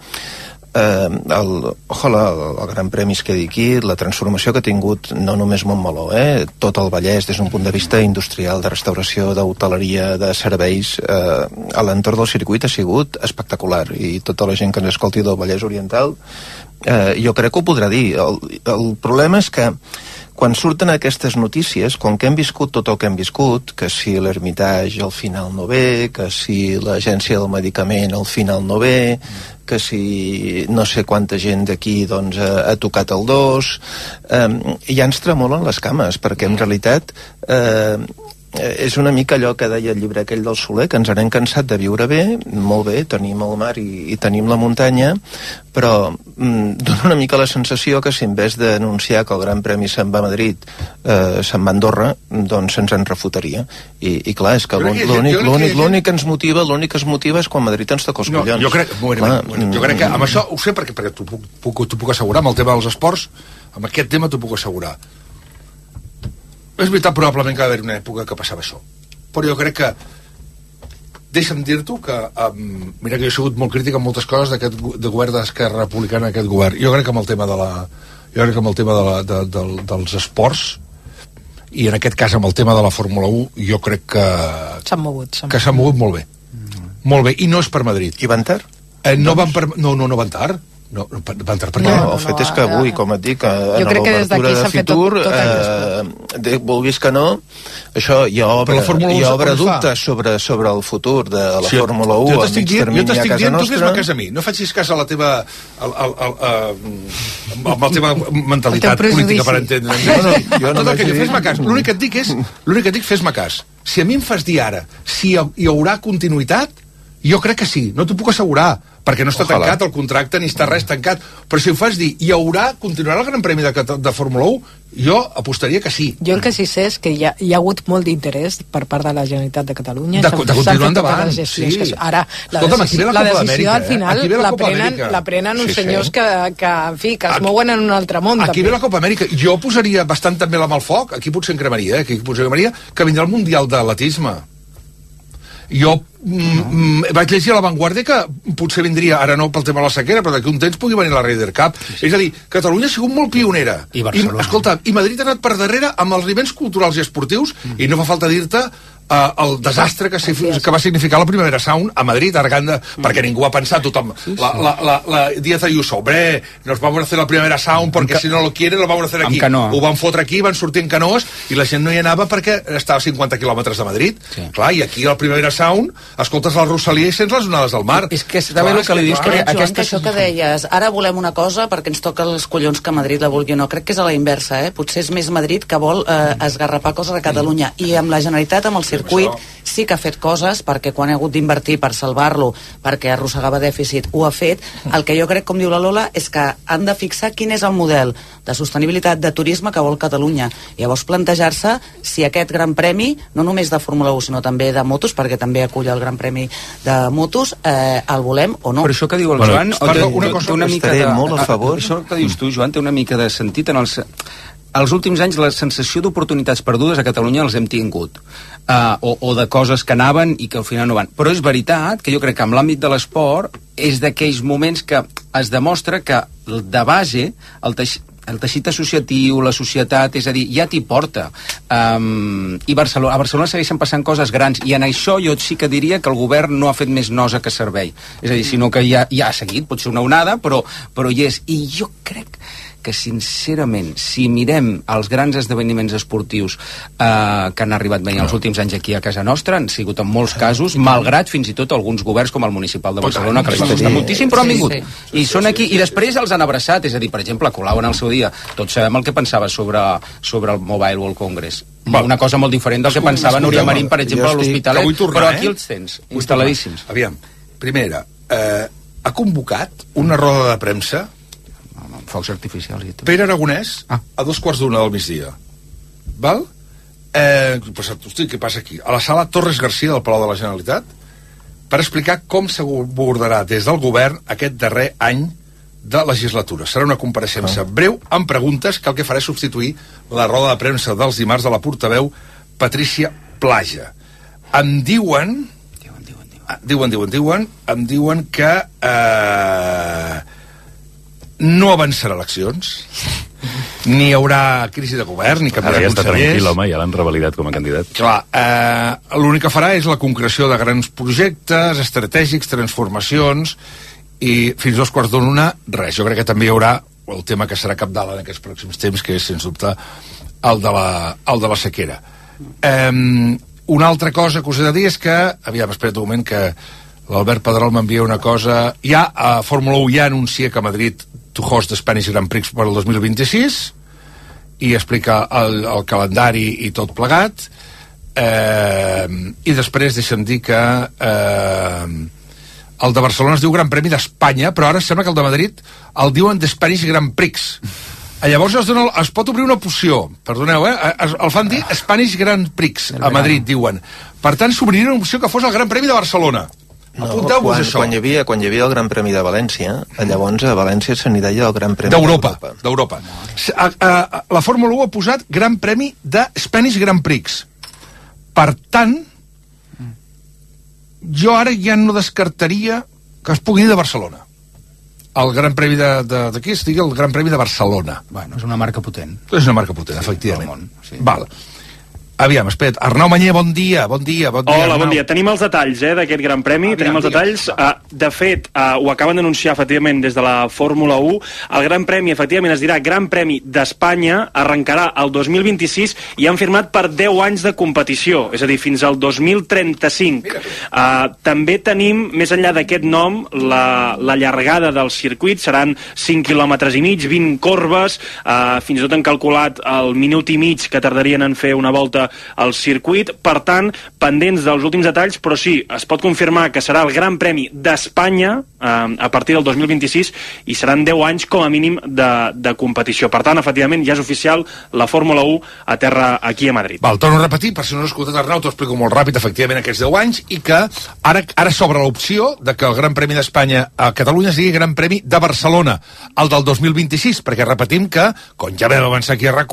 El Gran Premi es quedi aquí, la transformació que ha tingut no només Montmeló, tot el Vallès des d'un punt de vista industrial, de restauració, d'hoteleria, de serveis, a l'entorn del circuit ha sigut espectacular, i tota la gent que ens escolti del Vallès Oriental jo crec que ho podrà dir. El problema és que quan surten aquestes notícies, com que hem viscut tot el que hem viscut, que si l'Hermitage al final no ve, que si l'Agència del Medicament al final no ve, que si no sé quanta gent d'aquí doncs, ha tocat el dos, ja ens tremolen les cames, perquè en realitat és una mica allò que deia el llibre aquell del Soler, que ens n'hem cansat de viure bé, molt bé, tenim el mar i tenim la muntanya, però dona una mica la sensació que si en vez d'anunciar que el Gran Premi se'n va a Madrid se'n va a Andorra, doncs se'ns en refutaria. I clar, és que l'únic que ens motiva és quan Madrid ens toca els collons. Jo crec que amb això ho sé perquè t'ho puc assegurar, amb el tema dels esports, amb aquest tema t'ho puc assegurar. És veritat, probablement que va haver una època que passava això, però jo crec que deixa'm dir-t'ho que mira que jo he sigut molt crític amb moltes coses d'aquest govern d'Esquerra Republicana, aquest govern. Jo crec que amb el tema dels esports, i en aquest cas amb el tema de la Fórmula 1, jo crec que s'han mogut molt bé, i no és per Madrid. I van tard? No van tard. No, van tard per què? El fet és que avui, com et dic, en l'obertura de Fitur, vulguis que no, això ja obre dubtes sobre el futur de la Fórmula 1 a mig termini a casa nostra. Tu fes-me cas a mi, no facis cas a la teva amb la teva mentalitat política, per entendre. Fes-me cas, l'únic que et dic, fes-me cas. Si a mi em fas dir ara si hi haurà continuïtat, jo crec que sí, no t'ho puc assegurar, perquè no està tancat el contracte ni està res tancat, però si ho fas dir continuarà el Gran Premi de Fórmula 1, jo apostaria que sí. Jo el que sí sé és que hi ha hagut molt d'interès per part de la Generalitat de Catalunya de continuar endavant, sí. Ara, la decisió al final la prenen uns senyors que en fi, que es mouen en un altre món. Aquí ve la Copa Amèrica. Jo posaria bastant també la mà al foc, aquí potser en cremaria, que vindrà el Mundial d'Atletisme. Jo vaig llegir a La Vanguardia que potser vindria, ara no pel tema de la sequera, però d'aquí un temps pugui venir la Ryder Cup. És a dir, Catalunya ha sigut molt pionera. I Barcelona. Escolta, i Madrid ha anat per darrere amb els nivells culturals i esportius, i no fa falta dir-te el desastre que va significar la Primavera Sound a Madrid, a Arganda, perquè ningú ha pensat, tothom, la Díaz Ayuso, hombre, nos vamos a hacer la Primavera Sound porque si no lo quieren lo vamos a hacer aquí. Ho van fotre aquí, van sortir en canoes i la gent no hi anava perquè estava a 50 quilòmetres de Madrid. Clar, i aquí a la Primavera Sound escoltes la Rosalia i sents les onades del mar. És que està bé el que li dius, que això que deies, ara volem una cosa perquè ens toca els collons que Madrid la vulgui o no. Crec que és a la inversa, potser és més Madrid que vol esgarrapar coses a Catalunya, i amb la Generalitat, amb el circuit, sí que ha fet coses, perquè quan ha hagut d'invertir per salvar-lo, perquè arrossegava dèficit, ho ha fet. El que jo crec, com diu la Lola, és que han de fixar quin és el model de sostenibilitat de turisme que vol Catalunya. Llavors plantejar-se si aquest gran premi, no només de Fórmula 1, sinó també de motos, perquè també acull el gran premi de motos, el volem o no. Però això que diu el Joan, una mica de... molt a favor. Això que dius tu, Joan, té una mica de sentit en els últims anys la sensació d'oportunitats perdudes a Catalunya els hem tingut, o de coses que anaven i que al final no van. Però és veritat que jo crec que en l'àmbit de l'esport és d'aquells moments que es demostra que de base el teixit associatiu, la societat, és a dir, ja t'hi porta. I a Barcelona segueixen passant coses grans, i en això jo sí que diria que el govern no ha fet més nosa que servei. És a dir, sinó que ja ha seguit, potser una onada, però hi és. I jo crec que sincerament, si mirem els grans esdeveniments esportius que han arribat venint els últims anys aquí a casa nostra, han sigut en molts casos, malgrat fins i tot alguns governs com el municipal de Barcelona, que li va costar moltíssim, però han vingut. I són aquí, i després els han abraçat, és a dir, per exemple, Colau en el seu dia, tots sabem el que pensava sobre el Mobile World Congress. Una cosa molt diferent del que pensava Núria Marín, per exemple, a l'Hospitalet, però aquí els tens, instal·ladíssims. Aviam, primera, ha convocat una roda de premsa focs artificials i tot. Pere Aragonès a 2:15 del migdia. Val? Hosti, què passa aquí? A la sala Torres García del Palau de la Generalitat per explicar com s'abordarà des del govern aquest darrer any de legislatura. Serà una compareixença breu amb preguntes que el que farà és substituir la roda de premsa dels dimarts de la portaveu Patrícia Plaja. Em diuen que no avançarà eleccions, ni hi haurà crisi de govern, ni canviarà consellers. Ara ja està tranquil, home, ja l'han revalidat com a candidat. Clar, l'únic que farà és la concreció de grans projectes estratègics, transformacions, i fins 2:15, res. Jo crec que també hi haurà el tema que serà cabdal en aquests pròxims temps, que és, sens dubte, el de la sequera. Una altra cosa que us he de dir és que, aviam, espera't un moment, que l'Albert Pedrol m'envia una cosa. Ja a Fórmula 1 ja anuncia que Madrid to host the Spanish Grand Prix per al 2026 i explica el calendari i tot plegat. I després deixa'm dir que el de Barcelona es diu Gran Premi d'Espanya, però ara sembla que el de Madrid el diuen The Spanish Grand Prix. Llavors es pot obrir una opció, perdoneu, el fan dir Spanish Grand Prix a Madrid, diuen. Per tant, s'obriria una opció que fos el Gran Premi de Barcelona. Apunteu-vos això. Quan hi havia el Gran Premi de València, llavors a València se n'hi deia el Gran Premi d'Europa. La Fórmula 1 ha posat Gran Premi de Spanish Grand Prix. Per tant, jo ara ja no descartaria que es pugui dir de Barcelona. El Gran Premi d'aquí es digui el Gran Premi de Barcelona. Bueno, és una marca potent. És una marca potent, efectivament. Val. Aviam, espera't, Arnau Manyer, bon dia. Hola, Arnau. bon dia. Tenim els detalls d'aquest Gran Premi, tenim els detalls. De fet, ho acaben d'anunciar efectivament des de la Fórmula 1. El Gran Premi, efectivament, es dirà Gran Premi d'Espanya, arrencarà el 2026 i han firmat per 10 anys de competició, és a dir, fins al 2035. També tenim, més enllà d'aquest nom, la llargada del circuit, seran 5 quilòmetres i mig, 20 corbes, fins i tot han calculat el minut i mig que tardarien en fer una volta al circuit. Per tant, pendents dels últims detalls, però sí, es pot confirmar que serà el Gran Premi d'Espanya a partir del 2026 i seran 10 anys com a mínim de competició. Per tant, efectivament, ja és oficial la Fórmula 1 a terra aquí a Madrid. Val, torno a repetir, per si no has escoltat Arnau, t'ho explico molt ràpid, efectivament, aquests 10 anys, i que ara s'obre l'opció de que el Gran Premi d'Espanya a Catalunya sigui Gran Premi de Barcelona, el del 2026, perquè repetim que, com ja vam avançar aquí a RAC1,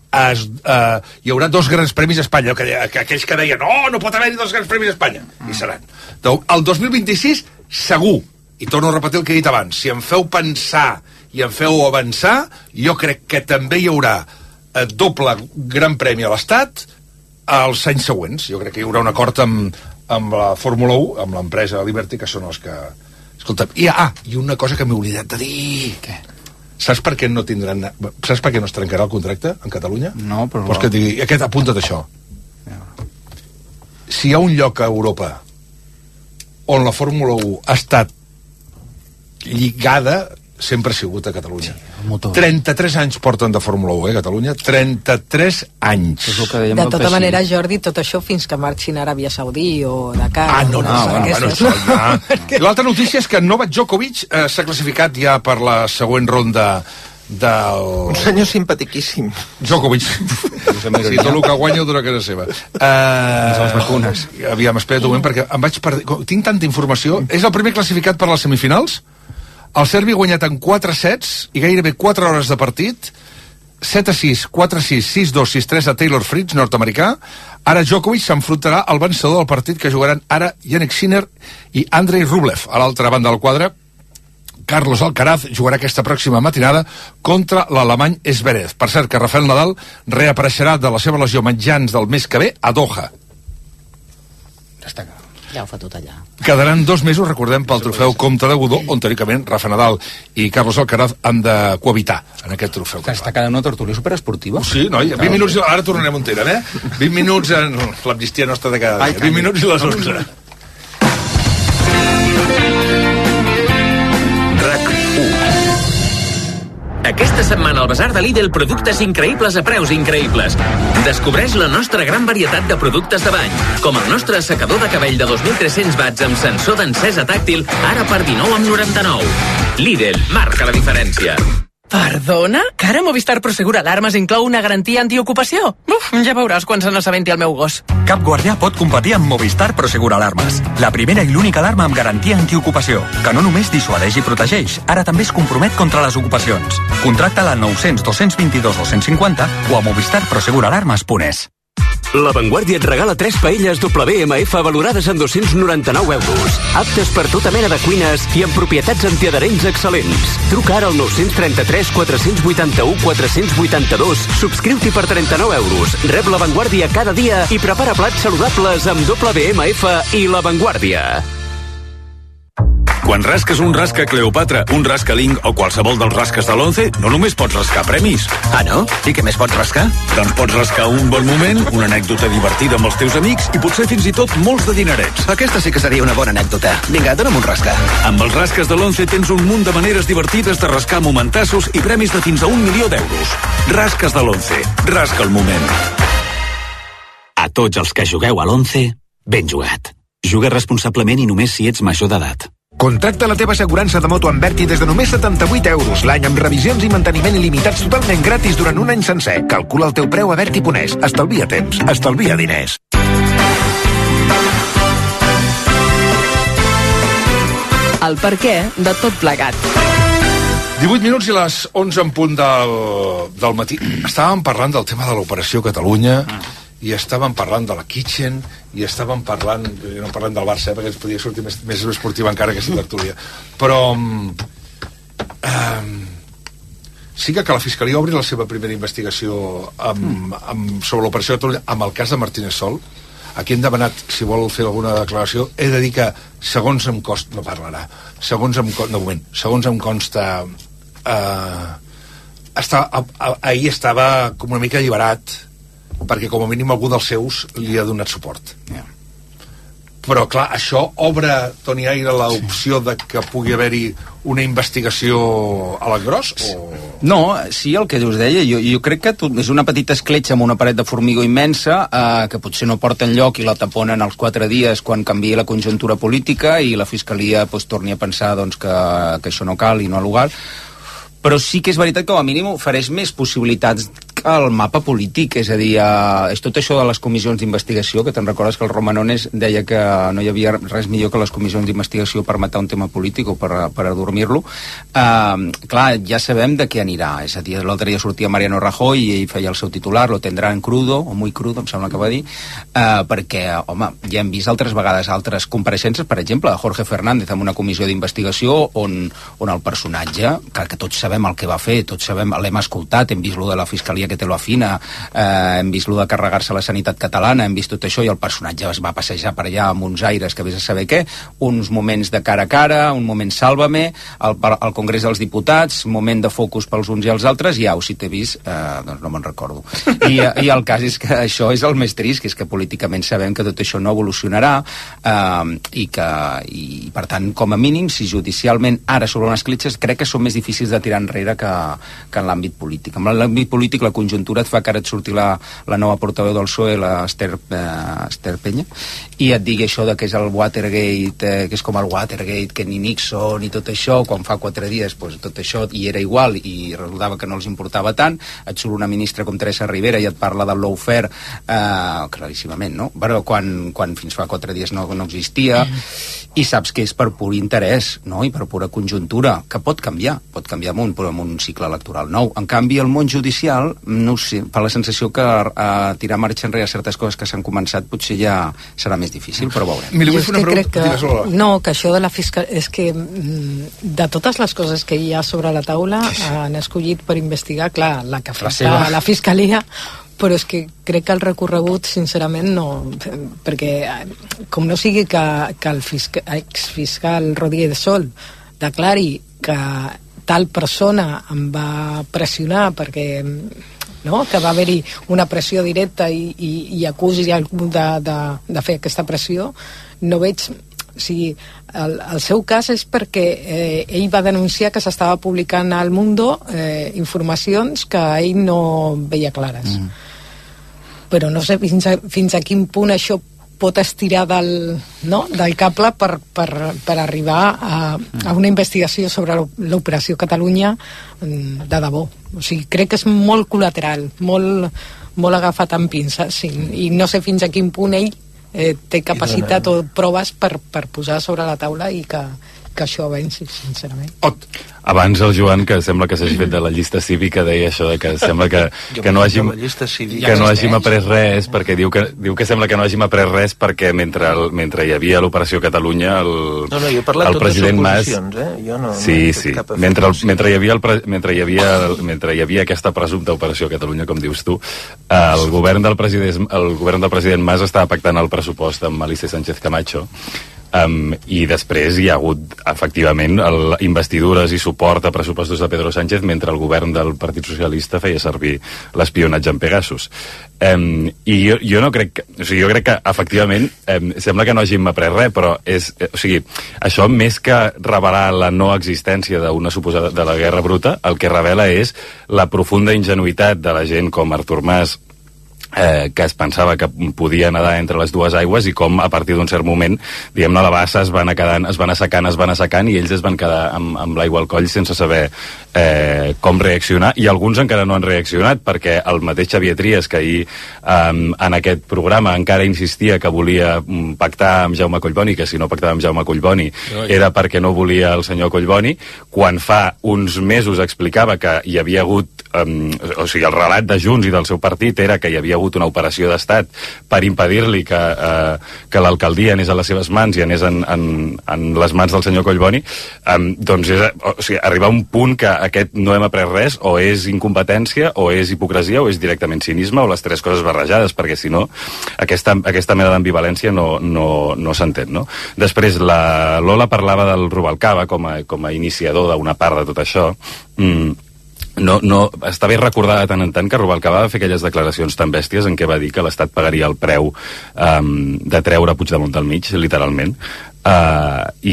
hi haurà 2 grans premis a Espanya, aquells que deien no pot haver-hi 2 grans premis a Espanya, i seran. El 2026 segur, i torno a repetir el que he dit abans, si em feu pensar i em feu avançar, jo crec que també hi haurà doble gran premi a l'Estat els anys següents. Jo crec que hi haurà un acord amb la Fórmula 1, amb l'empresa Liberty, que són els que... Escolta, i una cosa que m'he oblidat de dir. Què? Saps per què no tindran... Saps per què no es trencarà el contracte en Catalunya? No, però... Pues que et digui, apunta't això. Si hi ha un lloc a Europa on la Fórmula 1 ha estat lligada, sempre ha sigut a Catalunya. 33 anys porten de Fórmula 1, Catalunya? 33 anys. De tota manera, Jordi, tot això fins que marxin a Aràbia Saudí o Dakar... Això ja... I l'altra notícia és que Novak Djokovic s'ha classificat ja per la següent ronda del... Un senyor simpaticíssim. Djokovic. Sí, tot el que guanya ho dona a casa seva. Les vacunes. Aviam, espera't un moment, perquè em vaig perdre... Tinc tanta informació. És el primer classificat per les semifinals. El serbi ha guanyat en 4 sets i gairebé 4 hores de partit, 7-6, 4-6, 6-2, 6-3 a Taylor Fritz, nord-americà. Ara Djokovic s'enfrontarà al vencedor del partit que jugaran ara Jannik Sinner i Andrei Rublev. A l'altra banda del quadre, Carlos Alcaraz jugarà aquesta pròxima matinada contra l'alemany Zverev. Per cert, que Rafael Nadal reapareixerà de la seva lesió mitjans del mes que ve a Doha. Ja ho fa tot allà. Quedaran 2 mesos, recordem, pel trofeu Comte de Godó, on teòricament Rafa Nadal i Carlos Alcaraz han de cohabitar en aquest trofeu. Està quedant una tertúlia superesportiva. Sí, noi, 20 minuts, ara tornarem on tenen, 20 minuts en l'amnistia nostra de cada dia. 20 minuts i les 11. Aquesta setmana al Basar de Lidl, productes increïbles a preus increïbles. Descobreix la nostra gran varietat de productes de bany, com el nostre assecador de cabell de 2.300 watts amb sensor d'encesa tàctil, ara per 19,99. Lidl, marca la diferència. Perdona? Que ara Movistar Prosegur Alarmes inclou una garantia antiocupació? Ja veuràs quan se n'assabenti el meu gos. Cap guardià pot competir amb Movistar Prosegur Alarmes. La primera i l'única alarma amb garantia antiocupació, que no només dissuadeix i protegeix, ara també es compromet contra les ocupacions. Contracta-la al 900 222 250 o a movistarproseguralarmes.es. La Vanguardia et regala 3 paelles WMF valorades en 299 euros. Aptes per tota mena de cuines i amb propietats antiadherents excel·lents. Truca ara al 933 481 482. Subscriu-t'hi per 39 euros. Rep La Vanguardia cada dia i prepara plats saludables amb WMF i La Vanguardia. Quan rasques un rasca Cleopatra, un rasca Link o qualsevol dels rasques de l'11, no només pots rascar premis. Ah, no? I què més pots rascar? Doncs pots rascar un bon moment, una anècdota divertida amb els teus amics i potser fins i tot molts de dinerets. Aquesta sí que seria una bona anècdota. Vinga, dona'm un rasca. Amb els rasques de l'11 tens un munt de maneres divertides de rascar momentassos i premis de fins a 1 milió d'euros. Rasques de l'11. Rasca el moment. A tots els que jugueu a l'11, ben jugat. Juga responsablement i només si ets major d'edat. Contracta la teva assegurança de moto amb Berti des de només 78 euros l'any amb revisions i manteniment il·limitats totalment gratis durant un any sencer. Calcula el teu preu a Berti.es. Estalvia temps, estalvia diners. El perquè de tot plegat. 18 minuts i les 11 en punt del matí. Estàvem parlant del tema de l'Operació Catalunya i estàvem parlant de la Kitchen i estàvem parlant, no parlem del Barça perquè ens podia sortir més esportiva encara aquesta tertúlia, però sí que la Fiscalia obri la seva primera investigació sobre l'Operació Catalunya amb el cas de Martínez Sol. Aquí hem demanat si vol fer alguna declaració. He de dir que segons em consta, no parlarà, segons em consta ahir estava com una mica alliberat perquè com a mínim algú dels seus li ha donat suport. Però clar, això obre, Toni Aire, l'opció de que pugui haver-hi una investigació a l'engròs? No, sí, el que us deia, jo crec que és una petita escletxa amb una paret de formigó immensa que potser no porta enlloc i la taponen als 4 dies quan canvia la conjuntura política i la Fiscalia torni a pensar que això no cal i no legal. Però sí que és veritat que com a mínim ofereix més possibilitats el mapa polític, és a dir, és tot això de les comissions d'investigació, que te'n recordes que el Romanones deia que no hi havia res millor que les comissions d'investigació per matar un tema polític o per adormir-lo. Clar, ja sabem de què anirà, és a dir, l'altre dia sortia Mariano Rajoy i ell feia el seu titular, lo tendrán crudo, o muy crudo, em sembla que va dir, perquè, home, ja hem vist altres vegades altres compareixences, per exemple, de Jorge Fernández en una comissió d'investigació on el personatge, que tots sabem el que va fer, tots sabem, l'hem escoltat, hem vist lo de la Fiscalia que te lo afina, hem vist lo de carregar-se la sanitat catalana, hem vist tot això, i el personatge es va passejar per allà amb uns aires que vés a saber què, uns moments de cara a cara, un moment sàlvame, al Congrés dels Diputats, moment de focus pels uns i els altres, i au, si t'he vist, doncs no me'n recordo. I el cas és que això és el més trist, que és que políticament sabem que tot això no evolucionarà, i per tant, com a mínim, si judicialment ara sobre unes cletxes, crec que són més difícils de tirar enrere que en l'àmbit polític. En l'àmbit polític la conjuntura et fa que ara et surti la nova portaveu del PSOE, la Esther Peña, i et digui això de que és el Watergate, que és com el Watergate, que ni Nixon i tot això, quan fa 4 dies tot això i era igual i resultava que no els importava tant, et surt una ministra com Teresa Rivera i et parla del lawfare, claríssimament, no? Però quan fins fa 4 dies no existia, i saps que és per pur interès, no? I per pura conjuntura, que pot canviar amb un cicle electoral nou. En canvi, el món judicial, no sé, fa la sensació que tirar marxa enrere certes coses que s'han començat potser ja serà més difícil, però veurem. Mira, vull fer una pregunta. No, que això de la fiscalia... És que de totes les coses que hi ha sobre la taula han escollit per investigar, clar, la que fa la fiscalia, però és que crec que el recorregut, sincerament, no... Perquè, com no sigui que el exfiscal Rodríguez Sol declari que tal persona em va pressionar perquè... No? Que va haver-hi una pressió directa i acusi algú de fer aquesta pressió, no veig... O sigui, el seu cas és perquè ell va denunciar que s'estava publicant al Mundo informacions que ell no veia clares. Però no sé fins a quin punt això pot estirar del cable per arribar a una investigació sobre l'operació Catalunya de debò. O sigui, crec que és molt col·lateral, molt agafat amb pinces, i no sé fins a quin punt ell té capacitat o proves per posar sobre la taula i que això avanci, sincerament. Abans el Joan, que sembla que s'hagi fet de la llista cívica, deia això de que sembla que no hàgim après res, perquè diu que sembla que no hàgim après res perquè mentre hi havia l'operació Catalunya el president Mas... Sí. Mentre hi havia aquesta presumpta operació Catalunya, com dius tu, el govern del president Mas estava pactant el pressupost amb Alicia Sánchez Camacho, i després hi ha hagut efectivament investidures i suport a pressupostos de Pedro Sánchez mentre el govern del Partit Socialista feia servir l'espionatge en Pegasus, i jo no crec jo crec que efectivament sembla que no hàgim après res, però això més que revelar la no existència d'una suposada de la guerra bruta, el que revela és la profunda ingenuïtat de la gent com Artur Mas, que es pensava que podia nedar entre les dues aigües, i com a partir d'un cert moment, diguem-ne, la bassa es va anar assecant i ells es van quedar amb l'aigua al coll sense saber com reaccionar, i alguns encara no han reaccionat, perquè el mateix Xavier Trias, que ahir en aquest programa encara insistia que volia pactar amb Jaume Collboni, que si no pactava amb Jaume Collboni era perquè no volia el senyor Collboni, quan fa uns mesos explicava que hi havia hagut el relat de Junts i del seu partit era que hi havia hagut una operació d'estat per impedir-li que l'alcaldia anés a les seves mans i anés en les mans del senyor Collboni, doncs arribar a un punt que aquest no hem après res, o és incompetència, o és hipocresia, o és directament cinisme, o les tres coses barrejades, perquè si no aquesta mena d'ambivalència no s'entén, no? Després la Lola parlava del Rubalcaba com a iniciador d'una part de tot això. Està bé recordar de tant en tant que Rubalcaba va fer aquelles declaracions tan bèsties en què va dir que l'Estat pagaria el preu de treure Puigdemont del mig, literalment, i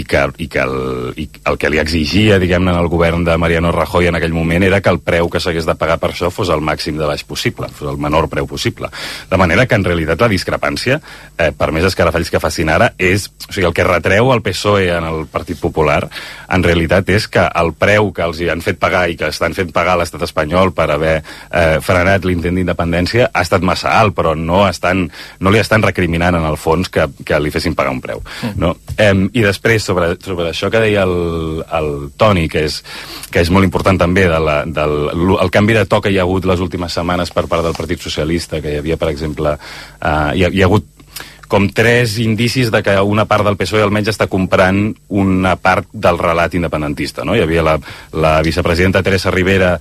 el que li exigia, diguem-ne, al govern de Mariano Rajoy en aquell moment era que el preu que s'hagués de pagar per això fos el màxim de baix possible, fos el menor preu possible. De manera que, en realitat, la discrepància, per més escarafalls que facin ara, és... O sigui, el que retreu el PSOE en el Partit Popular, en realitat, és que el preu que els hi han fet pagar i que estan fent pagar a l'estat espanyol per haver frenat l'intent d'independència ha estat massa alt, però no li estan recriminant, en el fons, que li fessin pagar un preu, no? I després, sobre això que deia el Toni, que és molt important també, el canvi de to que hi ha hagut les últimes setmanes per part del Partit Socialista, que hi havia, per exemple, hi ha hagut com 3 indicis de que una part del PSOE almenys està comprant una part del relat independentista, no? Hi havia la vicepresidenta Teresa Rivera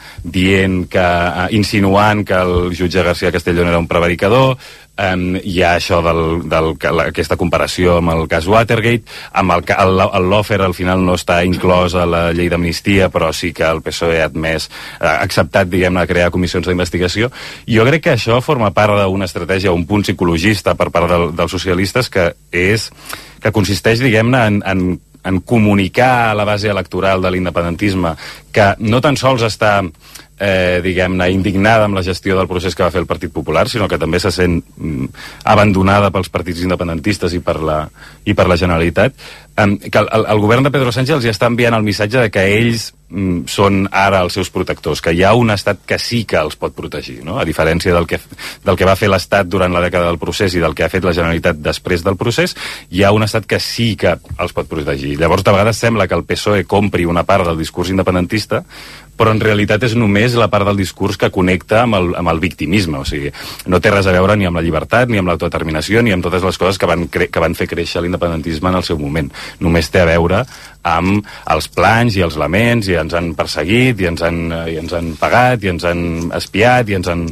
insinuant que el jutge García Castellón era un prevaricador, hi ha això aquesta comparació amb el cas Watergate, amb el lawfare al final no està inclòs a la llei d'amnistia, però sí que el PSOE ha acceptat, diguem-ne, crear comissions d'investigació. Jo crec que això forma part d'una estratègia, un punt psicologista per part dels socialistes, que consisteix, diguem-ne, en comunicar a la base electoral de l'independentisme que no tan sols està diguem-ne, indignada amb la gestió del procés que va fer el Partit Popular, sinó que també se sent abandonada pels partits independentistes i per la Generalitat, que el govern de Pedro Sánchez els està enviant el missatge de que ells són ara els seus protectors, que hi ha un estat que sí que els pot protegir, no? A diferència del que va fer l'estat durant la dècada del procés i del que ha fet la Generalitat després del procés, hi ha un estat que sí que els pot protegir. Llavors, de vegades sembla que el PSOE compri una part del discurs independentista, però en realitat és només la part del discurs que connecta amb el victimisme, o sigui, no té res a veure ni amb la llibertat, ni amb l'autodeterminació, ni amb totes les coses que van fer créixer l'independentisme en el seu moment. Només té a veure amb els plans i els laments, i ens han perseguit, i ens han pagat, i ens han espiat,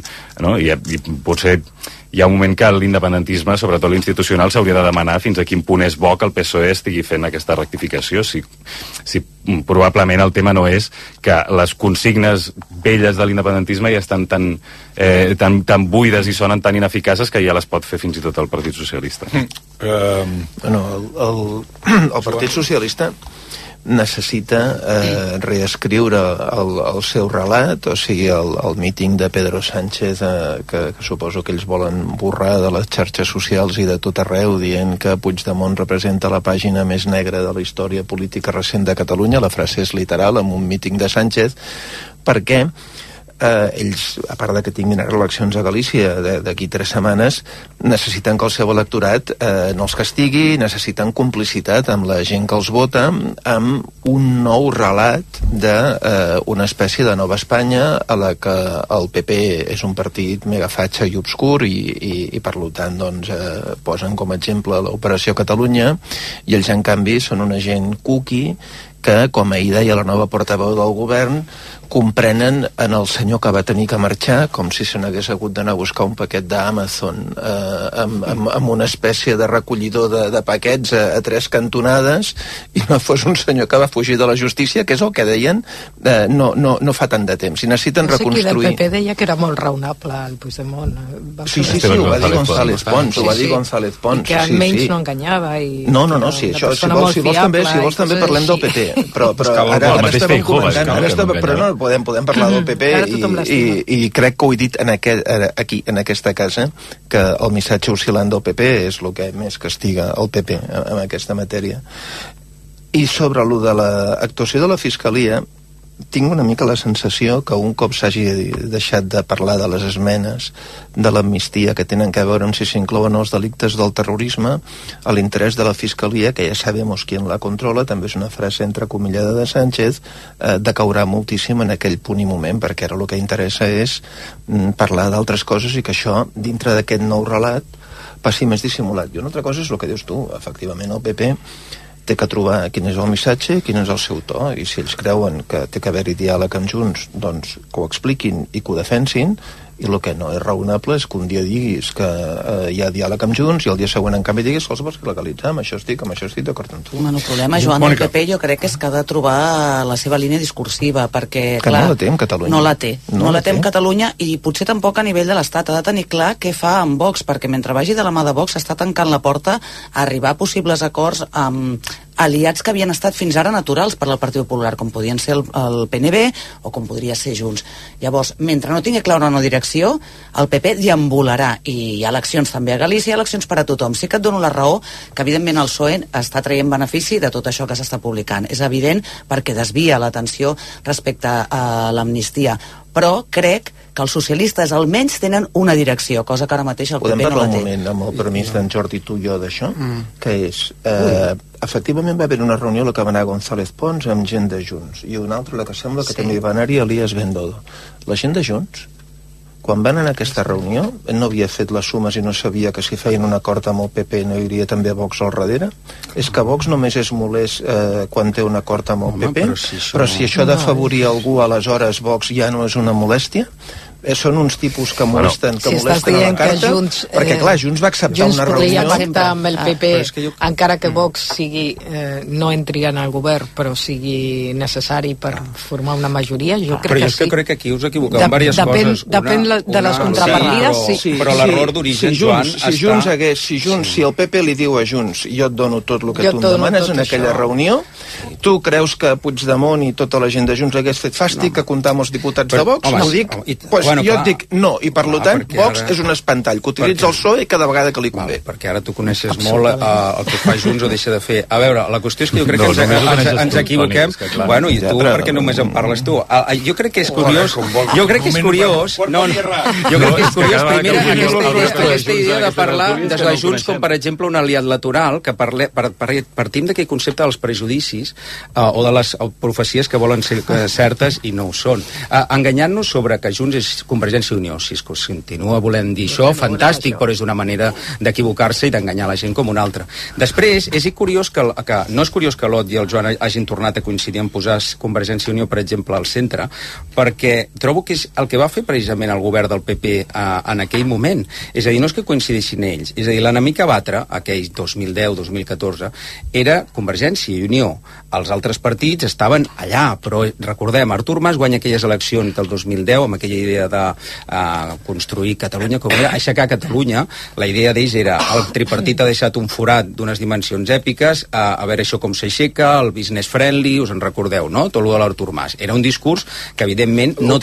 i potser hi ha un moment que l'independentisme, sobretot l'institucional, s'hauria de demanar fins a quin punt és bo que el PSOE estigui fent aquesta rectificació, si probablement el tema no és que les consignes velles de l'independentisme ja estan tan buides i sonen tan ineficaces que ja les pot fer fins i tot el Partit Socialista. El Partit Socialista necessita reescriure el seu relat, o sigui, el míting de Pedro Sánchez, que suposo que ells volen borrar de les xarxes socials i de tot arreu, dient que Puigdemont representa la pàgina més negra de la història política recent de Catalunya. La frase és literal, amb un míting de Sánchez, perquè ells, a part de que tinguin eleccions a Galícia d'aquí 3 setmanes, necessiten que el seu electorat no els castigui, necessiten complicitat amb la gent que els vota, amb un nou relat d'una espècie de nova Espanya a la que el PP és un partit megafatxa i obscur i per tant posen com a exemple l'Operació Catalunya, i ells en canvi són una gent cookie que, com ahir deia la nova portaveu del govern, comprenen en el senyor que va tenir que marxar com si se n'hagués hagut d'anar a buscar un paquet d'Amazon amb una espècie de recollidor de paquets a 3 cantonades, i no fos un senyor que va fugir de la justícia, que és el que deien no fa tant de temps, i necessiten reconstruir. No sé qui del PP deia que era molt raonable el Puigdemont. Sí, ho va dir González Pons, ho va dir González Pons. I que almenys no enganyava. No, sí, això, si vols també parlem del PP, però ara estem comentant, però no, podem parlar del PP i crec que ho he dit aquí, en aquesta casa, que el missatge oscil·lant del PP és el que més castiga el PP en aquesta matèria. I sobre lo de l'actuació de la Fiscalia, tinc una mica la sensació que un cop s'hagi deixat de parlar de les esmenes de l'amnistia que tenen a veure amb si s'inclouen els delictes del terrorisme, a l'interès de la Fiscalia, que ja sabemos quién la controla, també és una frase entrecomillada de Sánchez, decaurà moltíssim en aquell punt i moment, perquè ara el que interessa és parlar d'altres coses i que això, dintre d'aquest nou relat, passi més dissimulat. I una altra cosa és el que dius tu, efectivament el PP té que trobar quin és el missatge, quin és el seu to, i si ells creuen que té que haver-hi diàleg amb Junts, doncs que ho expliquin i que ho defensin, I el que no és raonable és que un dia diguis que hi ha diàleg amb Junts i el dia següent en canvi diguis que els vols legalitzar, amb això estic d'acord amb tu. El problema, Joan, del PP jo crec que és que ha de trobar la seva línia discursiva, perquè, que clar, no la té en Catalunya. No la té en Catalunya, i potser tampoc a nivell de l'Estat. Ha de tenir clar què fa amb Vox, perquè mentre vagi de la mà de Vox està tancant la porta a arribar a possibles acords amb aliats que havien estat fins ara naturals per al Partit Popular, com podien ser el PNB o com podria ser Junts. Llavors, mentre no tingui clara una direcció, el PP deambularà, i hi ha eleccions també a Galícia, hi ha eleccions per a tothom. Sí que et dono la raó que evidentment el PSOE està traient benefici de tot això que s'està publicant. És evident, perquè desvia l'atenció respecte a l'amnistia, però crec que els socialistes almenys tenen una direcció, cosa que ara mateix el PP no la té. Podem parlar un moment, amb el permís d'en Jordi, tu i jo, d'això? Que és, efectivament va haver una reunió a la que va anar González Pons amb gent de Junts, i una altra la que sembla que també va anar-hi Elias Bendodo. La gent de Junts, quan van anar a aquesta reunió, no havia fet les sumes i no sabia que si feien un acord amb el PP no hi hauria també Vox al darrere. És que Vox només és molest quan té un acord amb el PP, però si això d'afavorir algú, aleshores Vox ja no és una molèstia. Són uns tipus que molesten, si molesten a la carta, Junts, perquè clar, Junts va acceptar una reunió. Junts podria pactar amb el PP, encara que Vox sigui, no entri en el govern, però sigui necessari per formar una majoria, jo crec que sí. Però jo crec que aquí us equivoqueu en diverses coses. Depèn de les contrapartides, sí. Però l'error d'origen, Joan, si el PP li diu a Junts, jo et dono tot el que tu em demanes en aquella reunió, tu creus que Puigdemont i tota la gent de Junts hagués fet fàstic a comptar amb els diputats de Vox? No ho dic. Jo et dic no, i per tant Vox és un espantall que utilitza el PSOE cada vegada que li convé. Perquè ara tu coneixes molt el que fa Junts o deixa de fer. A veure, la qüestió és que jo crec que ens equivoquem. Bueno, i tu, perquè només en parles tu? Jo crec que és curiós, jo crec que és curiós primer aquesta idea de parlar des de Junts com per exemple un aliat lateral, que partim d'aquell concepte dels prejudicis o de les profecies que volen ser certes i no ho són. Enganyant-nos sobre que Junts és Convergència i Unió, si es continua volent dir això, fantàstic, però és una manera d'equivocar-se i d'enganyar la gent com una altra. Després, és curiós que no és curiós que l'Ot i el Joan hagin tornat a coincidir en posar Convergència i Unió, per exemple, al centre, perquè trobo que és el que va fer precisament el govern del PP en aquell moment. És a dir, no és que coincideixin ells, és a dir, l'enemic a batre, aquell 2010-2014, era Convergència i Unió. Els altres partits estaven allà, però recordem, Artur Mas guanya aquelles eleccions del 2010 amb aquella idea de construir Catalunya, com era aixecar Catalunya. La idea d'ells era el tripartit ha deixat un forat d'unes dimensions èpiques, a veure això com s'aixeca, el business friendly, us en recordeu, no? Tot el de l'Artur Mas. Era un discurs que evidentment no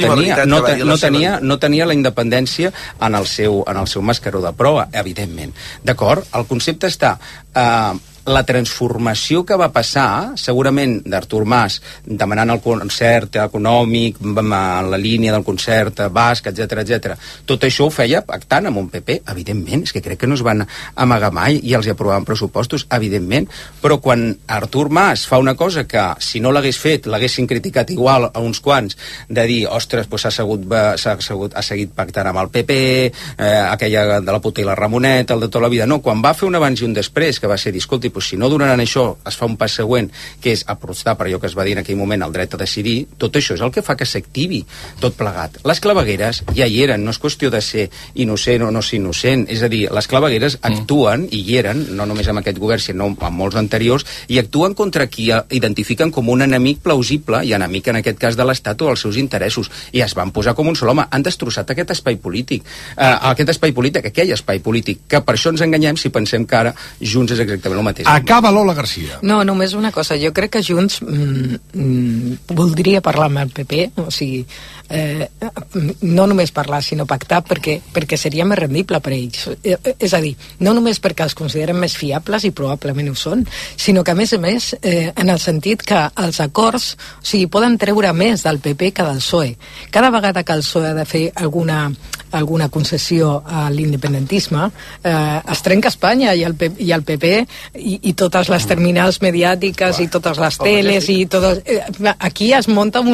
tenia la independència en el seu mascaró de prova, evidentment. D'acord? El concepte està... la transformació que va passar, segurament d'Artur Mas demanant el concert econòmic, la línia del concert basc, etc. Tot això ho feia pactant amb un PP, evidentment, és que crec que no es van amagar mai i els aprovaven pressupostos, evidentment, però quan Artur Mas fa una cosa que si no l'hagués fet, l'haguessin criticat igual a uns quants, de dir, ostres, doncs ha seguit pactant amb el PP, aquella de la puta i la Ramonet, el de tota la vida. No, quan va fer un abans i un després, que va ser dir, escolti, doncs si no donaran això, es fa un pas següent, que és apostar per allò que es va dir en aquell moment, el dret a decidir, tot això és el que fa que s'activi tot plegat. Les clavegueres ja hi eren, no és qüestió de ser innocent o no ser innocent, és a dir, les clavegueres actuen, i hi eren, no només amb aquest govern, sinó amb molts anteriors, i actuen contra qui identifiquen com un enemic plausible, i enemic en aquest cas de l'Estat o dels seus interessos, i es van posar com un sol home, han destrossat aquest espai polític, aquell espai polític, que per això ens enganyem si pensem que ara Junts és exactament el mateix. Acaba Lola Garcia. No, només una cosa. Jo crec que Junts voldria parlar amb el PP, o sigui, no només parlar, sinó pactar, perquè seria més rendible per ells. És a dir, no només perquè els consideren més fiables, i probablement ho són, sinó que, a més, en el sentit que els acords, o sigui, poden treure més del PP que del PSOE. Cada vegada que el PSOE ha de fer alguna concessió a l'independentisme, es trenca Espanya, i el PP i totes les terminals mediàtiques i totes les teles i tot, aquí es munta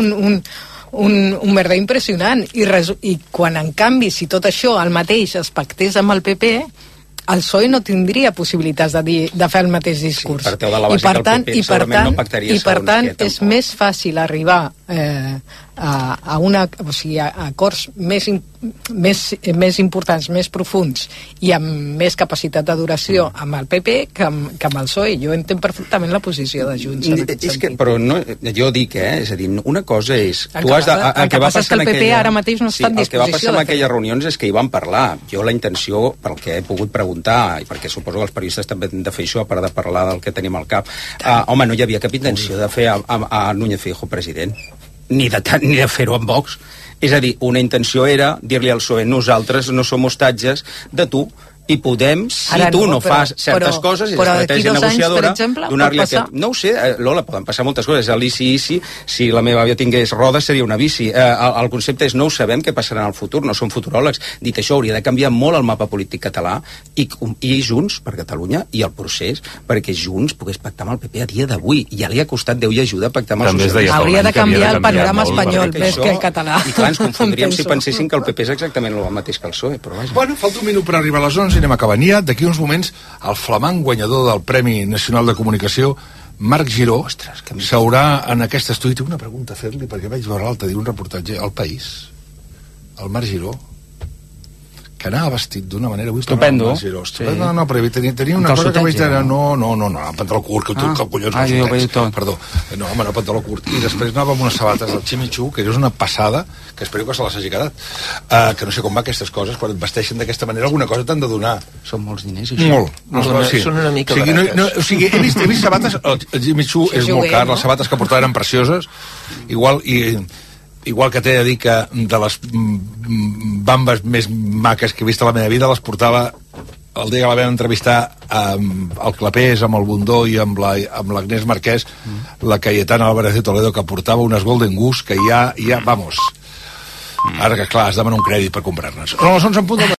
un merder impressionant i quan en canvi si tot això el mateix es pactés amb el PP, el PSOE no tindria possibilitats de fer el mateix discurs, i per tant és més fàcil arribar a acords més importants, més profunds i amb més capacitat de duració amb el PP que amb el PSOE. Jo entenc perfectament la posició de Junts en aquest sentit. Però no, jo dic, és a dir, una cosa és... El que passa és que el PP ara mateix no està en disposició. El que va passar en aquelles reunions és que hi van parlar. Jo la intenció, pel que he pogut preguntar, i perquè suposo que els periodistes també han de fer això, a part de parlar del que tenim al cap, home, no hi havia cap intenció de fer a Núñez Feijóo president, ni de fer-ho amb Vox. És a dir, una intenció era dir-li al PSOE, nosaltres no som hostatges de tu, i podem, si tu no fas certes coses, és estratègia negociadora, donar-li aquest... No ho sé, Lola, poden passar moltes coses. Si la meva àvia tingués rodes, seria una bici. El concepte és no ho sabem què passarà en el futur, no som futuròlegs. Dit això, hauria de canviar molt el mapa polític català i Junts per Catalunya i el procés, perquè Junts pogués pactar amb el PP a dia d'avui. Ja li ha costat Déu i ajuda pactar amb els socialistes. Hauria de canviar el panorama espanyol més que el català. I clar, ens confondríem si pensessin que el PP és exactament el mateix que el PSOE, però vaja. Bueno, falta un minut per arribar a les 11 i anem acabant ja. D'aquí uns moments, el flamant guanyador del Premi Nacional de Comunicació, Marc Giró, s'haurà en aquest estudi... Tinc una pregunta a fer-li, perquè vaig veure l'altre dia un reportatge al País, el Marc Giró, que anava vestit d'una manera... Estupendo. Sí. No, però tenia una cosa que vaig dir... No, el pantaló curt, que collons perdó, no, home, no, pantaló curt. I després anava amb unes sabates del Chimichú, que és una passada, que espero que se les hagi quedat, que no sé com va aquestes coses, quan et vesteixen d'aquesta manera alguna cosa t'han de donar. Són molts diners, això. Molt. Són una mica barates. O sigui, he vist sabates, el Chimichú és molt car, les sabates que portaven eren precioses, igual que t'he de dir que de les bambes més maques que he vist a la meva vida les portava el dia que la vam entrevistar al Clapés, amb el Bundó i amb l'Agnès Marquès, la Cayetana Álvarez de Toledo, que portava unes Golden Goose que ja vamos, ara que clar, has de demanar un crèdit per comprar-les. No, són en punt de...